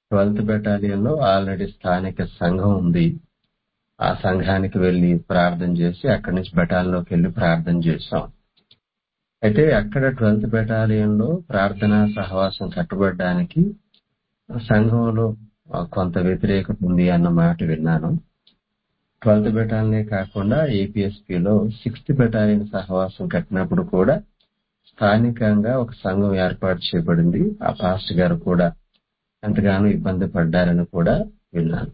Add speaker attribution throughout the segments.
Speaker 1: 12th battalion లో already స్థానిక సంఘం ఉంది. ఆ సంఘానికి వెళ్లి ప్రార్థన చేసి అక్కడి నుంచి బెటాలియన్లోకి వెళ్లి ప్రార్థన చేశాం. అయితే అక్కడ 12th బెటాలియన్ లో ప్రార్థనా సహవాసం కట్టబడడానికి సంఘంలో కొంత వ్యతిరేకత ఉంది అన్న మాట విన్నాను. 12th బెటాలియన్ కాకుండా ఏపీఎస్పీలో 6th బెటాలియన్ సహవాసం కట్టినప్పుడు కూడా స్థానికంగా ఒక సంఘం ఏర్పాటు చేయబడింది. ఆ పాస్టర్ గారు కూడా ఎంతగానో ఇబ్బంది పడ్డారని కూడా విన్నాను.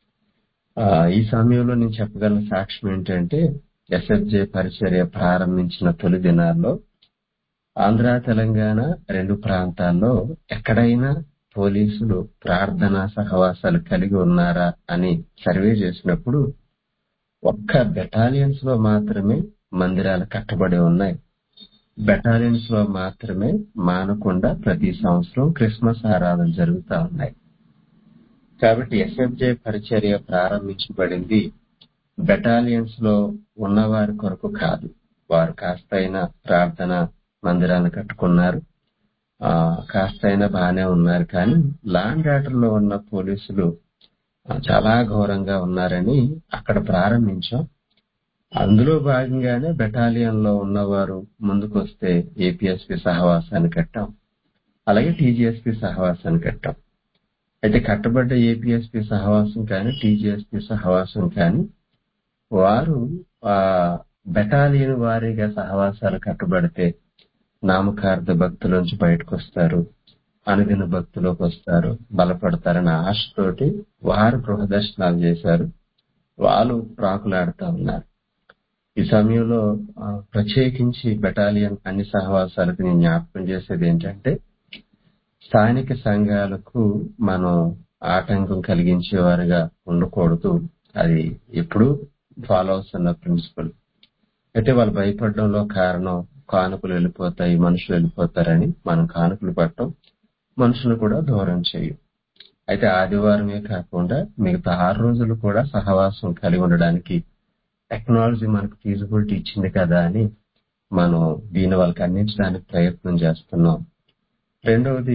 Speaker 1: ఈ సమయంలో నేను చెప్పగల సాక్ష్యం ఏంటంటే ఎస్ఎఫ్జే పరిచర్య ప్రారంభించిన తొలి దినాల్లో ఆంధ్ర తెలంగాణ 2 ప్రాంతాల్లో ఎక్కడైనా పోలీసులు ప్రార్థనా సహవాసాలు కలిగి ఉన్నారా అని సర్వే చేసినప్పుడు ఒక్క బెటాలియన్స్ లో మాత్రమే మందిరాలు కట్టబడి ఉన్నాయి. బెటాలియన్స్ లో మాత్రమే మానకుండా ప్రతి సంవత్సరం క్రిస్మస్ ఆరాధన జరుగుతా ఉన్నాయి. కాబట్టి ఎస్ఎఫ్జే పరిచర్య ప్రారంభించబడింది బెటాలియన్స్ లో ఉన్నవారి కొరకు కాదు. వారు కాస్తైనా ప్రార్థన మందిరాలను కట్టుకున్నారు, కాస్తైనా బాగానే ఉన్నారు. కానీ లాండ్ ఆర్డర్ లో ఉన్న పోలీసులు చాలా ఘోరంగా ఉన్నారని అక్కడ ప్రారంభించాం. అందులో భాగంగానే బెటాలియన్ లో ఉన్నవారు ముందుకొస్తే ఏపీఎస్పీ సహవాసాన్ని కట్టాం, అలాగే టీజీఎస్పీ సహవాసాన్ని కట్టాం. అయితే కట్టబడ్డ ఏపీఎస్పీ సహవాసం కానీ టీజీఎస్పీ సహవాసం కానీ వారు బెటాలియన్ వారీగా సహవాసాలు కట్టబడితే నామకార్థ భక్తుల నుంచి బయటకు వస్తారు, అనుదిన భక్తులోకి వస్తారు, బలపడతారన్న ఆశతోటి వారు గృహదర్శనాలు చేశారు. వాళ్ళు ప్రాకులాడుతా ఉన్నారు. ఈ సమయంలో ప్రత్యేకించి బెటాలియన్ అన్ని సహవాసాలకు నేను జ్ఞాపకం చేసేది ఏంటంటే స్థానిక సంఘాలకు మనం ఆటంకం కలిగించేవారుగా ఉండకూడదు. అది ఎప్పుడూ ఫాలో అవుతున్న ప్రిన్సిపల్. అయితే వాళ్ళు భయపడడంలో కారణం కానుకలు వెళ్ళిపోతాయి, మనుషులు వెళ్ళిపోతారని మనం కానుకలు పట్టం, మనుషులు కూడా దూరం చేయం. అయితే ఆదివారమే కాకుండా మిగతా 6 రోజులు కూడా సహవాసం కలిగి ఉండడానికి టెక్నాలజీ మనకు ఫీజిబిలిటీ ఇచ్చింది కదా అని మనం దీన్ని వాళ్ళకి అందించడానికి ప్రయత్నం చేస్తున్నాం. రెండవది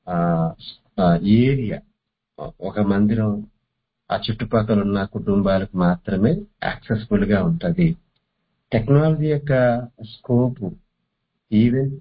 Speaker 1: ఏరియా, ఒక మందిరం ఆ చుట్టుపక్కల ఉన్న కుటుంబాలకు మాత్రమే యాక్సెసిబుల్ గా ఉంటది. టెక్నాలజీ యొక్క స్కోప్ ఈవెన్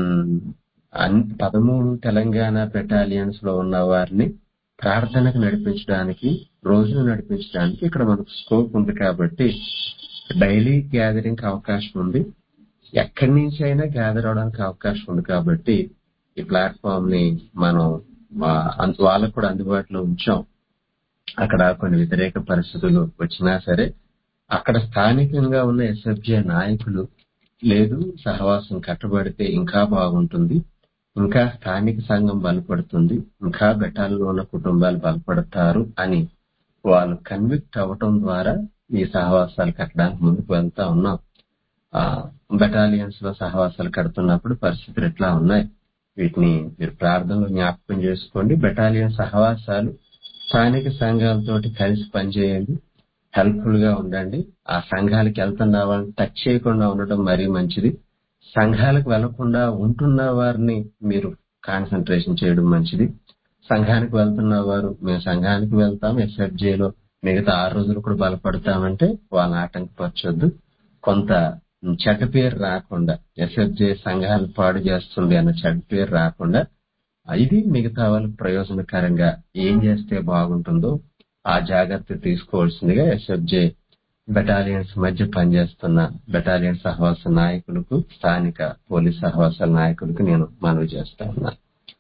Speaker 1: 13 తెలంగాణ బెటాలియన్స్ లో ఉన్న వారిని ప్రార్థనకు నడిపించడానికి, రోజును నడిపించడానికి ఇక్కడ మనకు స్కోప్ ఉంది. కాబట్టి డైలీ గ్యాదరింగ్ అవకాశం ఉంది, ఎక్కడి నుంచి అయినా గ్యాదర్ అవడానికి అవకాశం ఉంది. కాబట్టి ఈ ప్లాట్ఫామ్ ని మనం వాళ్ళకు కూడా అందుబాటులో ఉంచాం. అక్కడ కొన్ని వ్యతిరేక పరిస్థితులు వచ్చినా సరే అక్కడ స్థానికంగా ఉన్న ఎస్ఎఫ్జే నాయకులు లేదు సహవాసం కట్టబడితే ఇంకా బాగుంటుంది, ఇంకా స్థానిక సంఘం బలపడుతుంది, ఇంకా బెటాల్లో ఉన్న కుటుంబాలు బలపడతారు అని వాళ్ళు కన్విక్ట్ అవ్వటం ద్వారా ఈ సహవాసాలు కట్టడానికి ముందుకు వెళ్తా ఉన్నాం. బెటాలియన్స్ లో సహవాసాలు కడుతున్నప్పుడు పరిస్థితులు ఎట్లా ఉన్నాయి వీటిని మీరు ప్రార్థనలో జ్ఞాపకం చేసుకోండి. బెటాలియన్ సహవాసాలు స్థానిక సంఘాలతోటి కలిసి పనిచేయండి, హెల్ప్ఫుల్ గా ఉండండి. ఆ సంఘాలకు వెళ్తున్న వాళ్ళని టచ్ చేయకుండా ఉండటం మరీ మంచిది. సంఘాలకు వెళ్లకుండా ఉంటున్న వారిని మీరు కాన్సన్ట్రేషన్ చేయడం మంచిది. సంఘానికి వెళ్తున్న వారు మేము సంఘానికి వెళ్తాం, ఎస్ఎఫ్జేలో మిగతా 6 రోజులు కూడా బలపడతామంటే వాళ్ళని ఆటంకపరచొద్దు. కొంత చెడ్డ పేరు రాకుండా, ఎస్ఎఫ్జే సంఘాలు పాడు చేస్తుంది అన్న చెడ్డ పేరు రాకుండా ఇది మిగతా వాళ్ళకి ప్రయోజనకరంగా ఏం చేస్తే బాగుంటుందో ఆ జాగ్రత్త తీసుకోవాల్సిందిగా ఎస్ఎఫ్జే బెటాలియన్స్ మధ్య పనిచేస్తున్న బెటాలియన్ సహవాస నాయకులకు, స్థానిక పోలీస్ సహవాసాల నాయకులకు నేను మనవి చేస్తా ఉన్నా.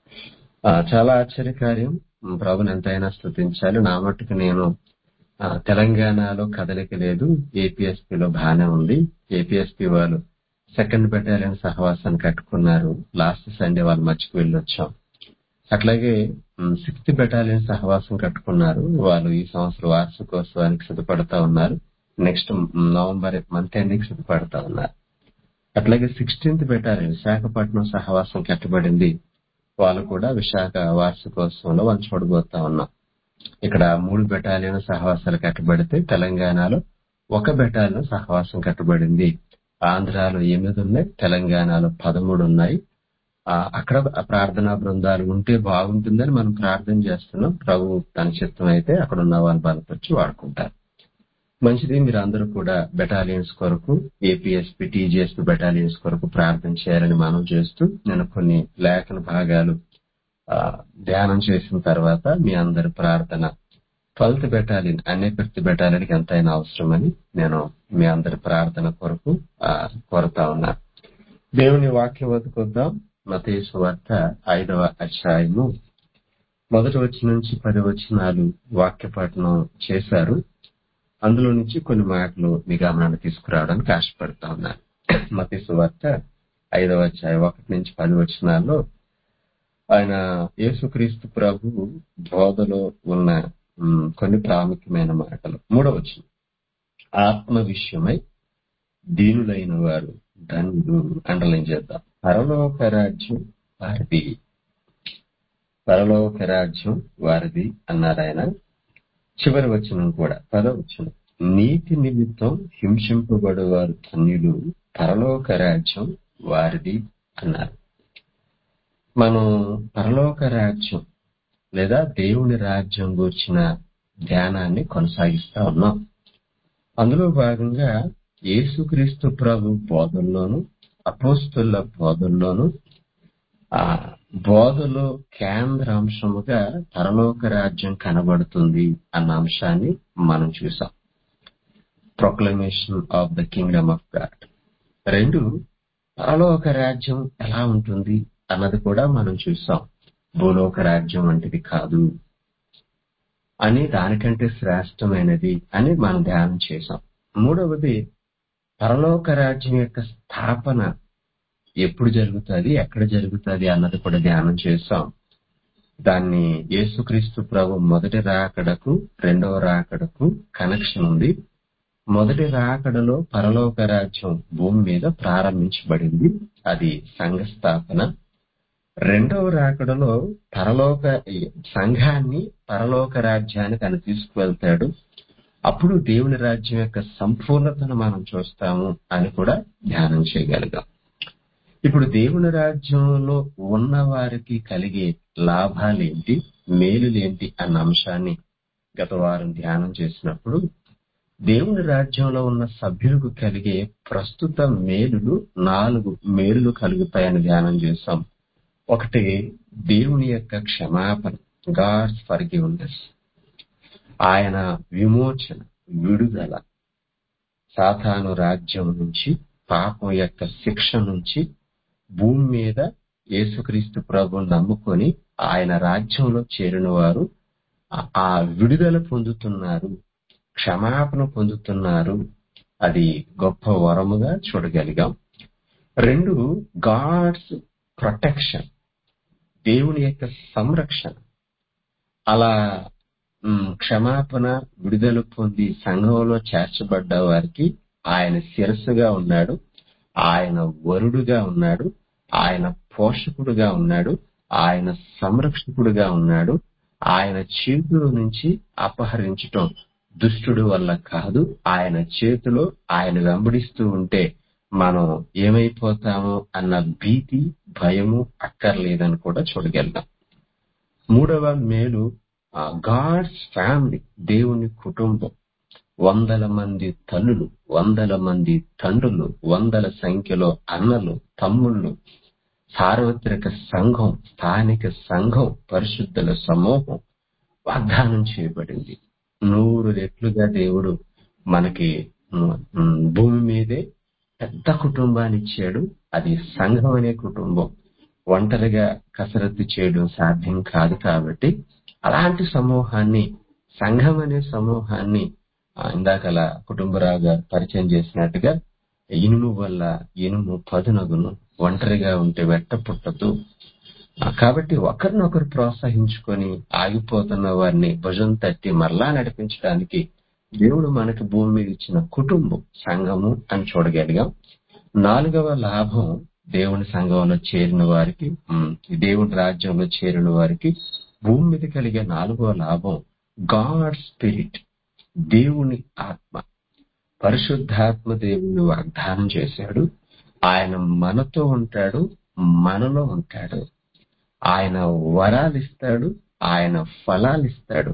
Speaker 1: చాలా ఆశ్చర్యకార్యం, ప్రభుని ఎంతైనా స్తుతించాలి. నా మట్టుకు నేను తెలంగాణలో కదలిక లేదు, ఏపీఎస్పీలో బాగానే ఉంది. ఏపీఎస్పీ వాళ్ళు 2nd బెటాలియన్ సహవాసాన్ని కట్టుకున్నారు. లాస్ట్ సండే వాళ్ళు మర్చికి వెళ్ళొచ్చాం. అట్లాగే 6th బెటాలియన్ సహవాసం కట్టుకున్నారు. వాళ్ళు ఈ సంవత్సరం వార్షికోత్సవానికి సిద్ధపడతా ఉన్నారు. నెక్స్ట్ నవంబర్ మంత్ ఎండింగ్ సిద్ధపడతా ఉన్నారు. అట్లాగే 16th బెటాలియన్ విశాఖపట్నం సహవాసం కట్టబడింది. వాళ్ళు కూడా విశాఖ వార్షికోత్సవంలో వాళ్ళు చూడబోతా ఉన్నాం. ఇక్కడ 3 బెటాలియన్ సహవాసాలు కట్టబడితే తెలంగాణలో 1 బెటాలియన్ సహవాసం కట్టబడింది. ఆంధ్రాలో 8 ఉన్నాయి, తెలంగాణలో 13 ఉన్నాయి. అక్కడ ప్రార్థనా బృందాలు ఉంటే బాగుంటుందని మనం ప్రార్థన చేస్తున్నాం. ప్రభు తన చిత్తం అయితే అక్కడ ఉన్న వాళ్ళు బలపరిచి వాడుకుంటారు. మంచిది. మీరు అందరూ కూడా బెటాలియన్స్ కొరకు, ఏపీఎస్పీ, టీజీఎస్పీ బెటాలియన్స్ కొరకు ప్రార్థన చేయాలని మనం చేస్తూ, నేను కొన్ని లేఖన భాగాలు ధ్యానం చేసిన తర్వాత మీ అందరి ప్రార్థన 12th బెటాలియన్, అన్యకృతి బెటాలియన్కి ఎంతైనా అవసరమని నేను మీ అందరి ప్రార్థన కొరకు కోరుతా ఉన్నా. దేవుని వాక్యం వద్దకొద్దాం. మత్తయి సువార్త 5వ అధ్యాయము 1 వచనం నుంచి 10 వచనాలు వాక్య పఠనం చేశారు. అందులో నుంచి కొన్ని మాటలు మీ గమనాన్ని తీసుకురావడానికి ఆశపడతా ఉన్నాను. మత్తయి సువార్త 5వ అధ్యాయం 1 నుంచి 10 వచనాల్లో ఆయన యేసుక్రీస్తు ప్రభు బోధలో ఉన్న కొన్ని ప్రాముఖ్యమైన మాటలు. 3వ వచనం, ఆత్మ విషయమై దీనులైన వారు ధన్యులు. అండర్లైన్ చేద్దాం. పరలోక రాజ్యం వారిది, పరలోక రాజ్యం వారిది అన్నారు ఆయన. చివరి వచనం కూడా 10వ వచనం, నీతి నిమిత్తం హింసింపబడేవారు ధన్యులు, పరలోక రాజ్యం వారిది అన్నారు. మనం పరలోక రాజ్యం లేదా దేవుని రాజ్యం గురించిన ధ్యానాన్ని కొనసాగిస్తా ఉన్నాం. అందులో భాగంగా యేసుక్రీస్తు ప్రభు బోధల్లోను, అపోస్తలుల బోధల్లోను ఆ బోధలో కేంద్ర అంశముగా పరలోక రాజ్యం కనబడుతుంది అన్న అంశాన్ని మనం చూసాం. Proclamation of the kingdom of God. 2, పరలోక రాజ్యం ఎలా ఉంటుంది అన్నది కూడా మనం చూసాం. భూలోక రాజ్యం వంటిది కాదు అని, దానికంటే శ్రేష్టమైనది అని మనం ధ్యానం చేశాం. 3వది, పరలోక రాజ్యం యొక్క స్థాపన ఎప్పుడు జరుగుతుంది, ఎక్కడ జరుగుతుంది అన్నది కూడా ధ్యానం చేశాం. దాన్ని యేసుక్రీస్తు ప్రభు మొదటి రాకడకు, రెండవ రాకడకు కనెక్షన్ ఉంది. మొదటి రాకడలో పరలోక రాజ్యం భూమి మీద ప్రారంభించబడింది, అది సంఘ స్థాపన. రెండవ రాకడలో సంఘాన్ని పరలోక రాజ్యానికి ఆయన తీసుకువెళ్తాడు. అప్పుడు దేవుని రాజ్యం యొక్క సంపూర్ణతను మనం చూస్తాము అని కూడా ధ్యానం చేయగలిగాం. ఇప్పుడు దేవుని రాజ్యంలో ఉన్న వారికి కలిగే లాభాలేంటి, మేలులేంటి అన్న అంశాన్ని గత వారం ధ్యానం చేసినప్పుడు, దేవుని రాజ్యంలో ఉన్న సభ్యులకు కలిగే ప్రస్తుత మేలులు 4 మేలులు కలుగుతాయని ధ్యానం చేశాం. ఒకటి, దేవుని యొక్క క్షమాపణ, గాడ్స్ ఫర్గివ్నెస్, ఆయన విమోచన, విడుదల, సాతాను రాజ్యం నుంచి, పాపం యొక్క శిక్ష నుంచి భూమి మీద యేసుక్రీస్తు ప్రభువును నమ్ముకొని ఆయన రాజ్యంలో చేరిన వారు ఆ విడుదల పొందుతున్నారు, క్షమాపణ పొందుతున్నారు. అది గొప్ప వరముగా చూడగలిగాం. 2, గాడ్స్ ప్రొటెక్షన్, దేవుని యొక్క సంరక్షణ. అలా క్షమాపణ, విడుదల పొంది సంఘంలో చేర్చబడ్డ వారికి ఆయన శిరస్సుగా ఉన్నాడు, ఆయన వరుడుగా ఉన్నాడు, ఆయన పోషకుడుగా ఉన్నాడు, ఆయన సంరక్షకుడుగా ఉన్నాడు. ఆయన చేతుల నుంచి అపహరించటం దుష్టుడు వల్ల కాదు, ఆయన చేతిలో ఆయన వెంబడిస్తూ ఉంటే మనం ఏమైపోతామో అన్న భీతి, భయము అక్కర్లేదని కూడా చూడగలుగుతాం. 3వ మేలు, గాడ్స్ ఫ్యామిలీ, దేవుని కుటుంబం. 100 మంది తల్లులు, 100 మంది తండ్రులు, 100 సంఖ్యలో అన్నలు, తమ్ముళ్ళు, సార్వత్రిక సంఘం, స్థానిక సంఘం, పరిశుద్ధుల సమూహం వాగ్దానం చేయబడింది. 100 రెట్లుగా దేవుడు మనకి భూమి మీదే పెద్ద కుటుంబాన్ని ఇచ్చాడు. అది సంఘం అనే కుటుంబం. ఒంటరిగా కసరత్తు చేయడం సాధ్యం కాదు. కాబట్టి అలాంటి సమూహాన్ని, సంఘం అనే సమూహాన్ని ఇందాకలా కుటుంబరావు గారు పరిచయం చేసినట్టుగా, ఇనుము వల్ల ఇనుము పదునగును, ఒంటరిగా ఉంటే వెట్ట పుట్టదు. కాబట్టి ఒకరినొకరు ప్రోత్సహించుకొని ఆగిపోతున్న వారిని భుజం తట్టి మరలా నడిపించడానికి దేవుడు మనకి భూమి మీద ఇచ్చిన కుటుంబం సంఘము అని చూడగలిగాం. 4వ లాభం, దేవుని సంఘంలో చేరిన వారికి, దేవుని రాజ్యంలో చేరిన వారికి భూమి మీద కలిగే 4వ లాభం, గాడ్ స్పిరిట్, దేవుని ఆత్మ. పరిశుద్ధాత్మ దేవుని వాగ్దానం చేశాడు. ఆయన మనతో ఉంటాడు, మనలో ఉంటాడు. ఆయన వరాలిస్తాడు, ఆయన ఫలాలిస్తాడు.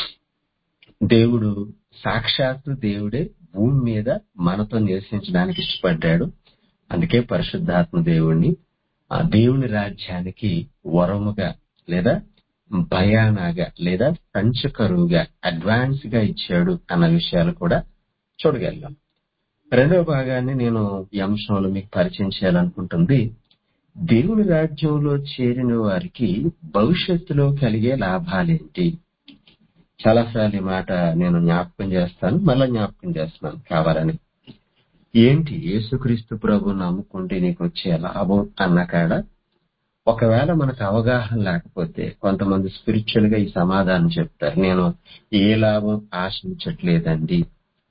Speaker 1: దేవుడు సాక్షాత్తు దేవుడే భూమి మీద మనతో నివసించడానికి ఇష్టపడ్డాడు. అందుకే పరిశుద్ధాత్మ దేవుణ్ణి ఆ దేవుని రాజ్యానికి వరముగా లేదా భయానాగా లేదా పంచకరువుగా అడ్వాన్స్ గా ఇచ్చాడు అన్న విషయాలు కూడా చూడగలిగాం. రెండవ భాగాన్ని నేను ఈ అంశంలో మీకు పరిచయం చేయాలనుకుంటుంది, దేవుని రాజ్యంలో చేరిన వారికి భవిష్యత్తులో కలిగే లాభాలేంటి. చాలాసార్లు ఈ మాట నేను జ్ఞాపకం చేస్తాను, మళ్ళా జ్ఞాపకం చేస్తున్నాను కావాలని. ఏంటి యేసుక్రీస్తు ప్రభువుని నమ్ముకుంటే నీకు వచ్చే లాభం అన్న కాడ ఒకవేళ మనకు అవగాహన లేకపోతే కొంతమంది స్పిరిచువల్ గా ఈ సమాధానం చెప్తారు, నేను ఏ లాభం ఆశించట్లేదండి.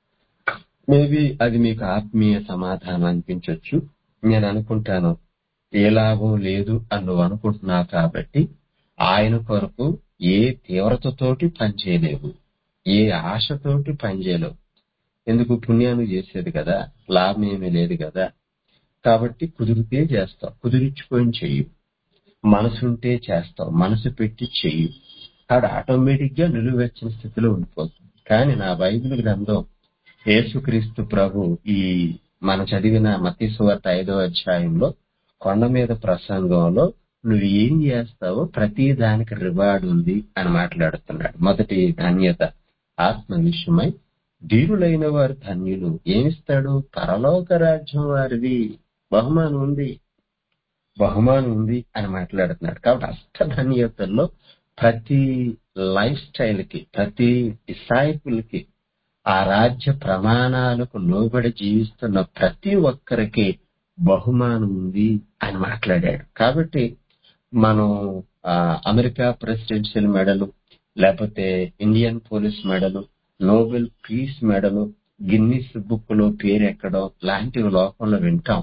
Speaker 1: మేబీ అది మీకు ఆత్మీయ సమాధానం అనిపించవచ్చు. నేను అనుకుంటాను ఏ లాభం లేదు అని నువ్వు అనుకుంటున్నావు కాబట్టి ఆయన కొరకు ఏ తీవ్రతతోటి పనిచేయలేవు, ఏ ఆశతోటి పనిచేయలేవు. ఎందుకు, పుణ్యాన్ని చేసేది కదా, లాభం ఏమీ లేదు కదా. కాబట్టి కుదిరితే చేస్తావు, కుదిరించుకొని చెయ్యి. మనసుంటే చేస్తావు, మనసు పెట్టి చెయ్యి. ఆడ ఆటోమేటిక్ గా నిలువెచ్చిన స్థితిలో ఉండిపోతుంది. కానీ నా బైబిల్ గ్రంథం యేసుక్రీస్తు ప్రభు ఈ మనం చదివిన మత్తయి సువార్త 5వ అధ్యాయంలో కొండ మీద ప్రసంగంలో నువ్వు ఏం చేస్తావో ప్రతి దానికి రివార్డ్ ఉంది అని మాట్లాడుతున్నాడు. మొదటి ధన్యత ఆత్మ విషయమై ధీరులైన వారు ధన్యులు. ఏమిస్తాడు? పరలోక రాజ్యం వారిది, బహుమానం ఉంది, బహుమానం ఉంది అని మాట్లాడుతున్నాడు. కాబట్టి అష్టధన్యతల్లో ప్రతి లైఫ్ స్టైల్ కి, ప్రతి డిసైపుల్ కి, ఆ రాజ్య ప్రమాణాలకు లోబడి జీవిస్తున్న ప్రతి ఒక్కరికి బహుమానం ఉంది అని మాట్లాడాడు. కాబట్టి మనం అమెరికా ప్రెసిడెన్షియల్ మెడలు, లేకపోతే Indian police medals, Nobel peace medals, Guinness book లో పేరెక్కడం లాంటివి లోకంలో వింటాం.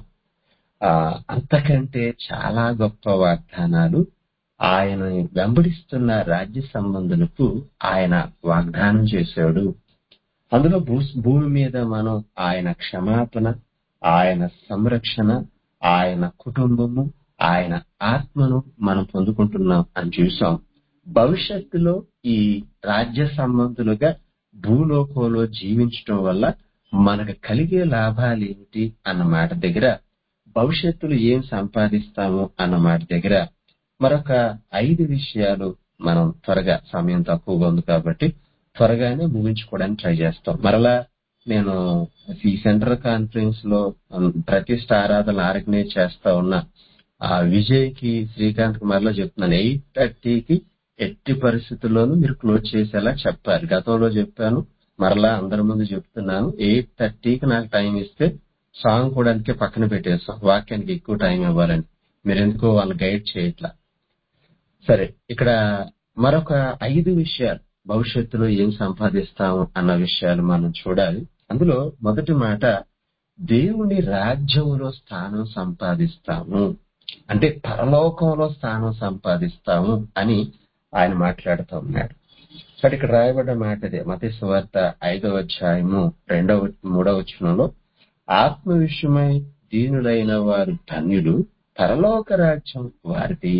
Speaker 1: అంతకంటే చాలా గొప్ప వాగ్దానాలు ఆయన వెంబడిస్తున్న రాజ్య సంబంధులకు ఆయన వాగ్దానం చేశాడు. అందులో భూమి మీద మనం ఆయన క్షమాపణ, ఆయన సంరక్షణ, ఆయన కుటుంబము, ఆయన ఆత్మను మనం పొందుకుంటున్నాం అని చూసాం. భవిష్యత్తులో ఈ రాజ్య సంబంధులుగా భూలోకంలో జీవించడం వల్ల మనకు కలిగే లాభాలు ఏమిటి అన్న మాట దగ్గర, భవిష్యత్తులో ఏం సంపాదిస్తాము అన్న మాట దగ్గర మరొక 5 విషయాలు మనం త్వరగా, సమయం తక్కువగా ఉంది కాబట్టి త్వరగానే ముగించుకోవడానికి ట్రై చేస్తాం. మరలా నేను ఈ సెంట్రల్ కాన్ఫరెన్స్ లో ప్రతిష్ట ఆరాధన ఆర్గనైజ్ చేస్తా ఉన్నా విజయ్ కి, శ్రీకాంత్ కి మరలా చెప్తున్నాను, 8:30కి ఎట్టి పరిస్థితుల్లోనూ మీరు క్లోజ్ చేసేలా చెప్పారు. గతంలో చెప్పాను, మరలా అందరి ముందు చెప్తున్నాను. 8:30కి నాకు టైం ఇస్తే సాంగ్ కూడా అందుకే పక్కన పెట్టేస్తాం, వాక్యానికి ఎక్కువ టైం ఇవ్వాలని. మీరు ఎందుకో వాళ్ళు గైడ్ చేయట్లా. సరే, ఇక్కడ మరొక 5 విషయాలు భవిష్యత్తులో ఏం సంపాదిస్తాము అన్న విషయాలు మనం చూడాలి. అందులో మొదటి మాట, దేవుని రాజ్యంలో స్థానం సంపాదిస్తాము, అంటే పరలోకంలో స్థానం సంపాదిస్తాము అని ఆయన మాట్లాడుతూ ఉన్నాడు. కాబట్టి ఇక్కడ రాయబడ్డ మాట ఇదే, మత్తయి సువార్త 5వ అధ్యాయము 2-3 వచనంలో, ఆత్మ విషయమై దీనులైన వారు ధన్యులు, పరలోక రాజ్యం వారిది.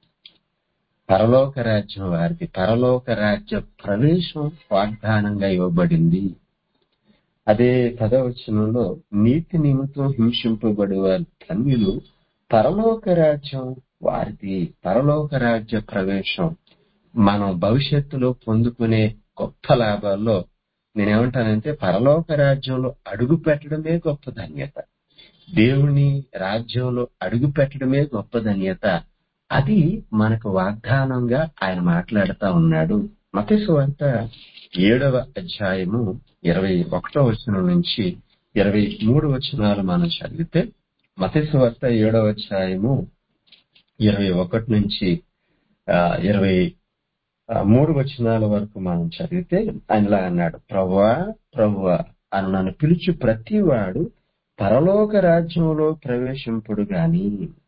Speaker 1: పరలోక రాజ్యం వారిది. పరలోక రాజ్య ప్రవేశం వాగ్దానంగా ఇవ్వబడింది. అదే 10వ వచనంలో, నీతి నిమిత్తం హింసింపబడే వారు ధన్యులు, పరలోక రాజ్యం వారిది. పరలోక రాజ్య ప్రవేశం మనం భవిష్యత్తులో పొందుకునే గొప్ప లాభాల్లో నేనేమంటానంటే, పరలోక రాజ్యంలో అడుగు పెట్టడమే గొప్ప ధన్యత. దేవుని రాజ్యంలో అడుగు పెట్టడమే గొప్ప ధన్యత. అది మనకు వాగ్దానంగా ఆయన మాట్లాడుతా ఉన్నాడు. మత్తయి సువార్త 7వ అధ్యాయము 21వ వచనం నుంచి 23 వచనాలు మనం చదివితే, మత్తయి సువార్త 7వ అధ్యాయము 21 నుంచి 23 వచనాల వరకు మనం చదివితే ఆయనలా అన్నాడు, ప్రభువా ప్రభువా అని నన్ను పిలిచి ప్రతివాడు పరలోక రాజ్యంలో ప్రవేశింపుడు గాని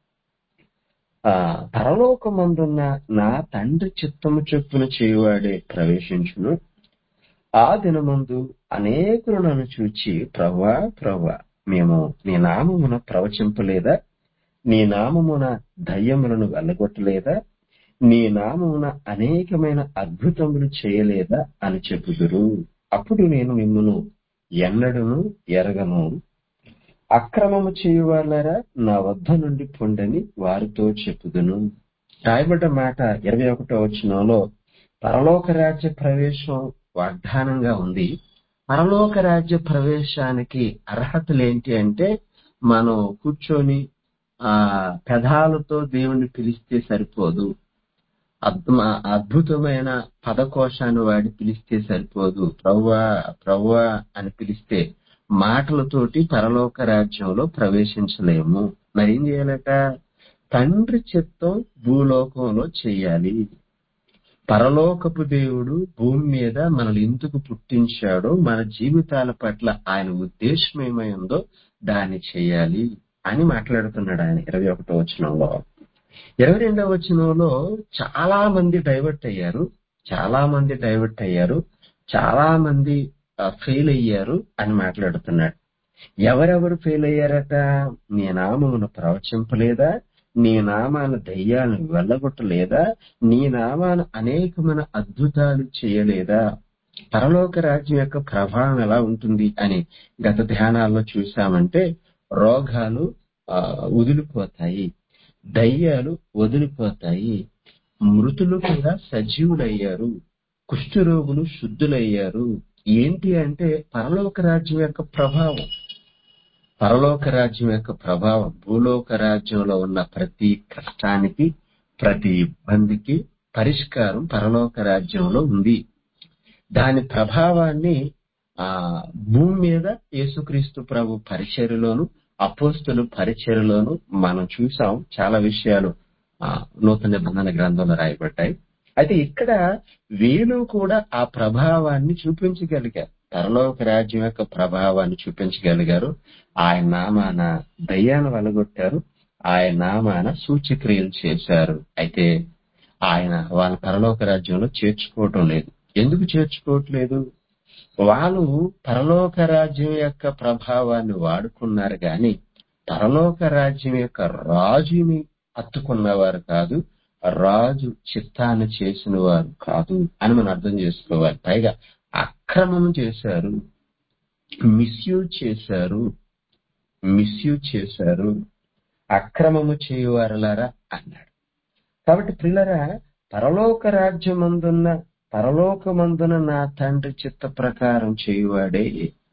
Speaker 1: పరలోకమందున్న నా తండ్రి చిత్తము చొప్పున చేయువాడే ప్రవేశించును. ఆ దినమందు అనేకులు నన్ను చూచి, ప్రభువా ప్రభువా మేము నీ నామమున ప్రవచింపలేదా, నీ నామమున దయ్యములను వెళ్ళగొట్టలేదా? నీ నామమున అనేకమైన అద్భుతములు చేయలేదా అని చెప్పుదురు. అప్పుడు నేను మిమ్మును ఎన్నడూను ఎరగను. అక్రమము చేయువారులారా నా వద్ద నుండి పొండని వారితో చెప్పుదును. రాయబడ్డ మాట 21వ వచనంలో పరలోక రాజ్య ప్రవేశం వాగ్దానంగా ఉంది. పరలోక రాజ్య ప్రవేశానికి అర్హతలు ఏంటి అంటే, మనం కూర్చొని పెదాలతో దేవుణ్ణి పిలిస్తే సరిపోదు. అద్భుతమైన పదకోశాన్ని వాడి పిలిస్తే సరిపోదు. ప్రభువా ప్రభువా అని పిలిస్తే మాటలతోటి పరలోక రాజ్యంలో ప్రవేశించలేము. మరేం చేయాలట? తండ్రి చిత్తం భూలోకంలో చేయాలి. పరలోకపు దేవుడు భూమి మీద మనల్ని ఎందుకు పుట్టించాడో, మన జీవితాల పట్ల ఆయన ఉద్దేశం ఏమై ఉందో దాన్ని చేయాలి అని మాట్లాడుతున్నాడు ఆయన 21వ వచనంలో. 22వ వచనంలో చాలా మంది డైవర్ట్ అయ్యారు, చాలా మంది ఫెయిల్ అయ్యారు అని మాట్లాడుతున్నాడు. ఎవరెవరు ఫెయిల్ అయ్యారట? నీ నామమును ప్రవచింపలేదా? నీ నామాన దయ్యాలను వెళ్ళగొట్టలేదా? నీ నామాన అనేకమైన అద్భుతాలు చేయలేదా? పరలోక రాజ్యం యొక్క ప్రభావం ఎలా ఉంటుంది అని గత ధ్యానాల్లో చూశామంటే, రోగాలు వదిలిపోతాయి, దయ్యాలు వదిలిపోతాయి, మృతులు కూడా సజీవులయ్యారు, కుష్ఠరోగులు శుద్ధులయ్యారు. ఏంటి అంటే పరలోక రాజ్యం యొక్క ప్రభావం. పరలోక రాజ్యం యొక్క ప్రభావం భూలోక రాజ్యంలో ఉన్న ప్రతి కష్టానికి, ప్రతి ఇబ్బందికి పరిష్కారం పరలోక రాజ్యంలో ఉంది. దాని ప్రభావాన్ని భూమి మీద యేసుక్రీస్తు ప్రభు పరిచర్యలోను, అపోస్తలు పరిచర్యలోను మనం చూసాం. చాలా విషయాలు నూతన నిబంధన గ్రంథంలో రాయబడ్డాయి. అయితే ఇక్కడ వీళ్ళు కూడా ఆ ప్రభావాన్ని చూపించగలిగారు. పరలోక రాజ్యం యొక్క ప్రభావాన్ని చూపించగలిగారు. ఆయన నామాన దయ్యాన్ని వెలగొట్టారు, ఆయన నామాన సూచక్రియలు చేశారు. అయితే ఆయన వాళ్ళ పరలోక రాజ్యంలో చేర్చుకోవటం లేదు. ఎందుకు చేర్చుకోవట్లేదు? వాళ్ళు పరలోక రాజ్యం యొక్క ప్రభావాన్ని వాడుకున్నారు గాని పరలోక రాజ్యం యొక్క రాజుని హత్తుకున్నవారు కాదు, రాజు చిత్తాన్ని చేసిన వారు కాదు అని మనం అర్థం చేసుకోవాలి. పైగా అక్రమం చేశారు, మిస్యూజ్ చేశారు, అక్రమము చేయువారులారా అన్నాడు. కాబట్టి ప్రియులారా, పరలోకమందున నా తండ్రి చిత్త ప్రకారం చేయువాడే.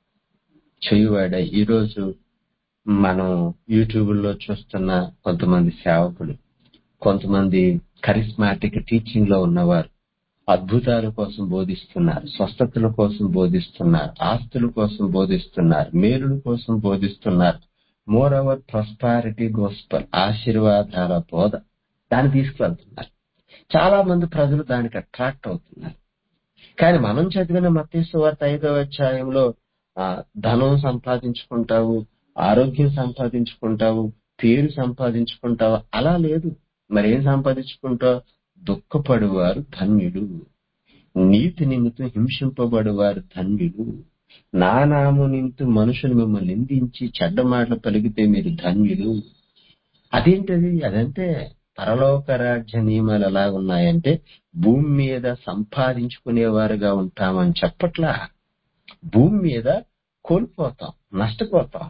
Speaker 1: ఈరోజు మనం యూట్యూబ్లో చూస్తున్న కొంతమంది సేవకులు, కొంతమంది కరిస్మాటిక్ టీచింగ్ లో ఉన్నవారు అద్భుతాల కోసం బోధిస్తున్నారు, స్వస్థతల కోసం బోధిస్తున్నారు, ఆస్తుల కోసం బోధిస్తున్నారు, మేలుల కోసం బోధిస్తున్నారు. మోర్ ఓవర్ ప్రాస్పారిటీ గోస్పల్, ఆశీర్వాదాల బోధ దాన్ని తీసుకువెళ్తున్నారు. చాలా మంది ప్రజలు దానికి అట్రాక్ట్ అవుతున్నారు. కానీ మనం చదివిన మత్తయి సువార్త 5వ అధ్యాయంలో ధనం సంపాదించుకుంటావు, ఆరోగ్యం సంపాదించుకుంటావు, పేరు సంపాదించుకుంటావు అలా లేదు. మరేం సంపాదించుకుంటావు? దుఃఖపడువారు ధన్యులు, నీతి నిమిత్తం హింసింపబడువారు ధన్యులు, నా నామము నిమిత్తం మనుషులు మిమ్మల్ని నిందించి చెడ్డ మాటలు పలికితే మీరు ధన్యులు. అదేంటది? అదంటే పరలోక రాజ్య నియమాలు ఎలా ఉన్నాయంటే భూమి మీద సంపాదించుకునేవారుగా ఉంటామని చెప్పట్లా. భూమి మీద కోల్పోతాం, నష్టపోతాం.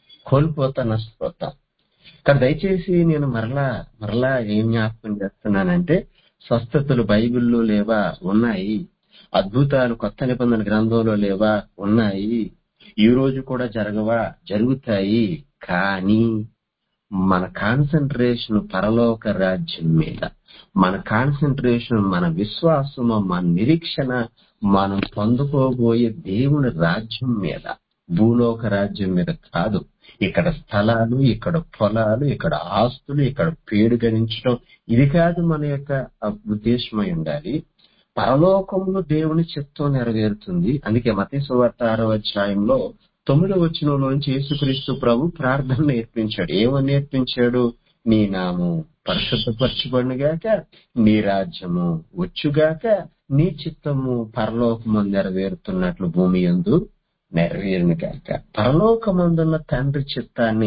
Speaker 1: కానీ దయచేసి నేను మరలా ఏం జ్ఞాపకం చేస్తున్నానంటే, స్వస్థతలు బైబిల్లో లేవా? ఉన్నాయి. అద్భుతాలు కొత్త నిబంధన గ్రంథంలో లేవా? ఉన్నాయి. ఈ రోజు కూడా జరగవా? జరుగుతాయి. కానీ మన కాన్సన్ట్రేషన్ పరలోక రాజ్యం మీద, మన కాన్సన్ట్రేషన్, మన విశ్వాసము, మన నిరీక్షణ మనం పొందుకోబోయే దేవుని రాజ్యం మీద, భూలోక రాజ్యం మీద కాదు. ఇక్కడ స్థలాలు, ఇక్కడ పొలాలు, ఇక్కడ ఆస్తులు, ఇక్కడ పేరు గణించడం ఇది కాదు మన యొక్క ఉద్దేశమై ఉండాలి. పరలోకంలో దేవుని చిత్తం నెరవేరుతుంది. అందుకే మత్తయి సువార్త 6వ అధ్యాయంలో 9వ వచనంలోంచి యేసుక్రీస్తు ప్రభు ప్రార్థన నేర్పించాడు. ఏమని నేర్పించాడు? నీ నామం పరిశుద్ధపరచబడునుగాక, నీ రాజ్యము వచ్చుగాక, నీ చిత్తము పరలోకమందు నెరవేరుతున్నట్లు భూమి యందు నెరవేరునుగాక. పరలోకమందున్న తండ్రి చిత్తాన్ని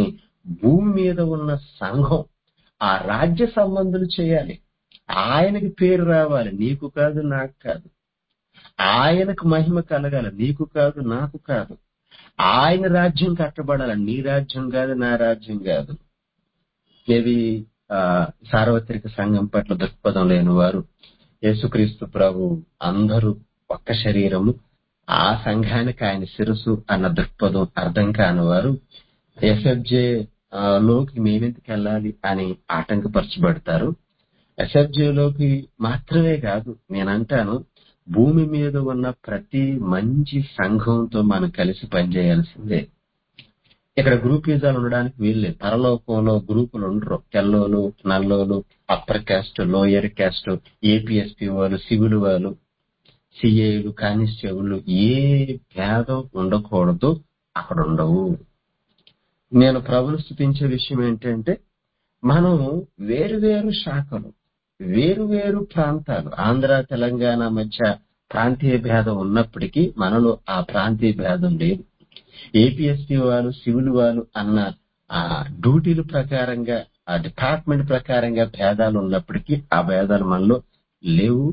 Speaker 1: భూమి మీద ఉన్న సంఘం ఆ రాజ్య సంబంధులు చేయాలి. ఆయనకి పేరు రావాలి, నీకు కాదు, నాకు కాదు. ఆయనకు మహిమ కలగాలి, నీకు కాదు, నాకు కాదు. ఆయన రాజ్యం కట్టబడాలి, నీ రాజ్యం కాదు, నా రాజ్యం కాదు. ఏది సార్వత్రిక సంఘం పట్ల దృక్పథం లేని వారు, యేసుక్రీస్తు ప్రభు అందరూ ఒక్క శరీరము, ఆ సంఘానికి ఆయన శిరసు అన్న దృక్పథం అర్థం కాని వారు ఎస్ఎఫ్జే లోకి మేమెందుకు వెళ్ళాలి అని ఆటంకపరచబడతారు. ఎస్ఎఫ్జేలోకి మాత్రమే కాదు, నేనంటాను భూమి మీద ఉన్న ప్రతి మంచి సంఘంతో మనం కలిసి పనిచేయాల్సిందే. ఇక్కడ గ్రూపిజాలు ఉండడానికి వీల్లేదు. పరలోకంలో గ్రూపులు ఉండరు. తెల్లోలు, నల్లోలు, upper caste, lower caste, APSP వాళ్ళు, సివిల్ వాళ్ళు, సిఏలు, కానిస్టేబుల్, ఏ భేదం ఉండకూడదు, అక్కడ ఉండవు. నేను ప్రభుని స్తుతించే విషయం ఏంటంటే మనం వేరు శాఖలు, వేరు ప్రాంతాలు, ఆంధ్ర తెలంగాణ మధ్య ప్రాంతీయ భేదం ఉన్నప్పటికీ మనలో ఆ ప్రాంతీయ భేదం లేదు. ఏపీఎస్పీ వాళ్ళు, సివిల్ వాళ్ళు అన్న ఆ డ్యూటీల ప్రకారంగా, ఆ డిపార్ట్మెంట్ ప్రకారంగా భేదాలు ఉన్నప్పటికీ ఆ భేదాలు మనలో లేవు,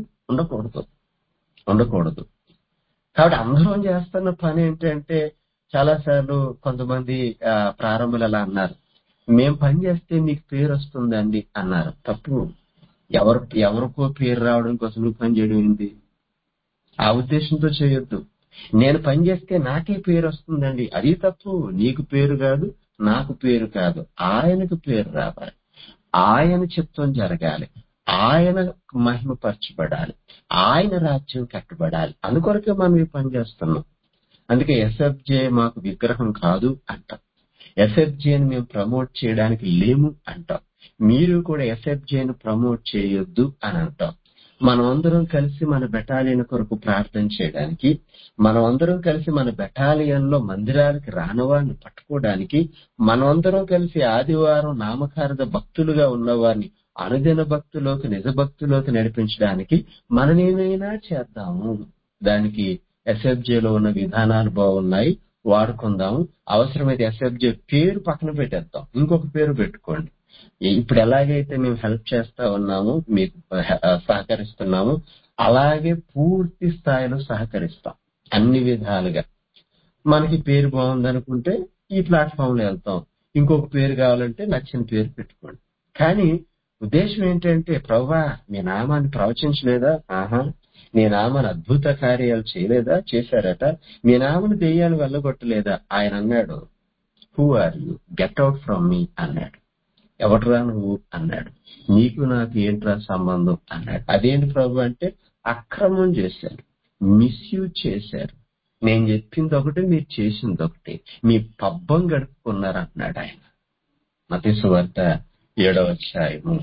Speaker 1: ఉండకూడదు. కాబట్టి అందరం చేస్తున్న పని ఏంటంటే, చాలా సార్లు కొంతమంది ప్రారంభంలో అలా అన్నారు, మేం పని చేస్తే మీకు పేరు వస్తుందండి అన్నారు. తప్పు. ఎవరికో పేరు రావడం కోసం నువ్వు పని చేయడం ఏంటి? ఆ ఉద్దేశంతో చేయొద్దు. నేను పని చేస్తే నాకే పేరు వస్తుందండి, అది తప్పు. నీకు పేరు కాదు, నాకు పేరు కాదు, ఆయనకు పేరు రావాలి, ఆయన చిత్తం జరగాలి, ఆయన మహిమపరచబడాలి, ఆయన రాజ్యం కట్టబడాలి. అందుకొరకే మనం ఈ పని చేస్తున్నాం. అందుకే ఎస్ఎఫ్జే మాకు విగ్రహం కాదు అంటాం. ఎస్ఎఫ్జేని మేము ప్రమోట్ చేయడానికి లేము అంటాం. మీరు కూడా ఎస్ఎఫ్జేని ప్రమోట్ చేయొద్దు అని అంటాం. మనం అందరం కలిసి మన బెటాలియన్ కొరకు ప్రార్థన చేయడానికి, మనం అందరం కలిసి మన బెటాలియన్ లో మందిరానికి రానివారిని పట్టుకోవడానికి, మనం అందరం కలిసి ఆదివారం నామకార్థ భక్తులుగా ఉన్నవారిని అనుదిన భక్తులోకి, నిజ భక్తులోకి నడిపించడానికి మనమేమైనా చేద్దాము. దానికి ఎస్ఎఫ్జేలో ఉన్న విధానాలు బాగున్నాయి, వాడుకుందాం. అవసరమైతే ఎస్ఎఫ్జే పేరు పక్కన పెట్టేద్దాం, ఇంకొక పేరు పెట్టుకోండి. ఇప్పుడు ఎలాగైతే మేము హెల్ప్ చేస్తా ఉన్నామో, మీకు సహకరిస్తున్నాము, అలాగే పూర్తి స్థాయిలో సహకరిస్తాం అన్ని విధాలుగా. మనకి పేరు బాగుందనుకుంటే ఈ ప్లాట్ఫామ్ లో వెళ్తాం, ఇంకొక పేరు కావాలంటే నచ్చిన పేరు పెట్టుకోండి. కానీ ఉద్దేశం ఏంటంటే, ప్రభువా మీ నామాన్ని ప్రవచించలేదా? ఆహా. నీ నామాన్ని అద్భుత కార్యాలు చేయలేదా? చేశారట. మీ నామాన్ని దెయ్యాలు వెళ్ళగొట్టలేదా? ఆయన అన్నాడు, who are you, get out from me అన్నాడు. ఎవట్రా నువ్వు అన్నాడు. నీకు నాకు ఏంట్రా సంబంధం అన్నాడు. అదేంటి ప్రభు అంటే, అక్రమం చేశారు, మిస్యూజ్ చేశారు, నేను చెప్పింది ఒకటి, మీరు చేసింది ఒకటి, మీ పబ్బం గడుపుకున్నారు అన్నాడు ఆయన. మత్తయి సువార్త 7వ అధ్యాయము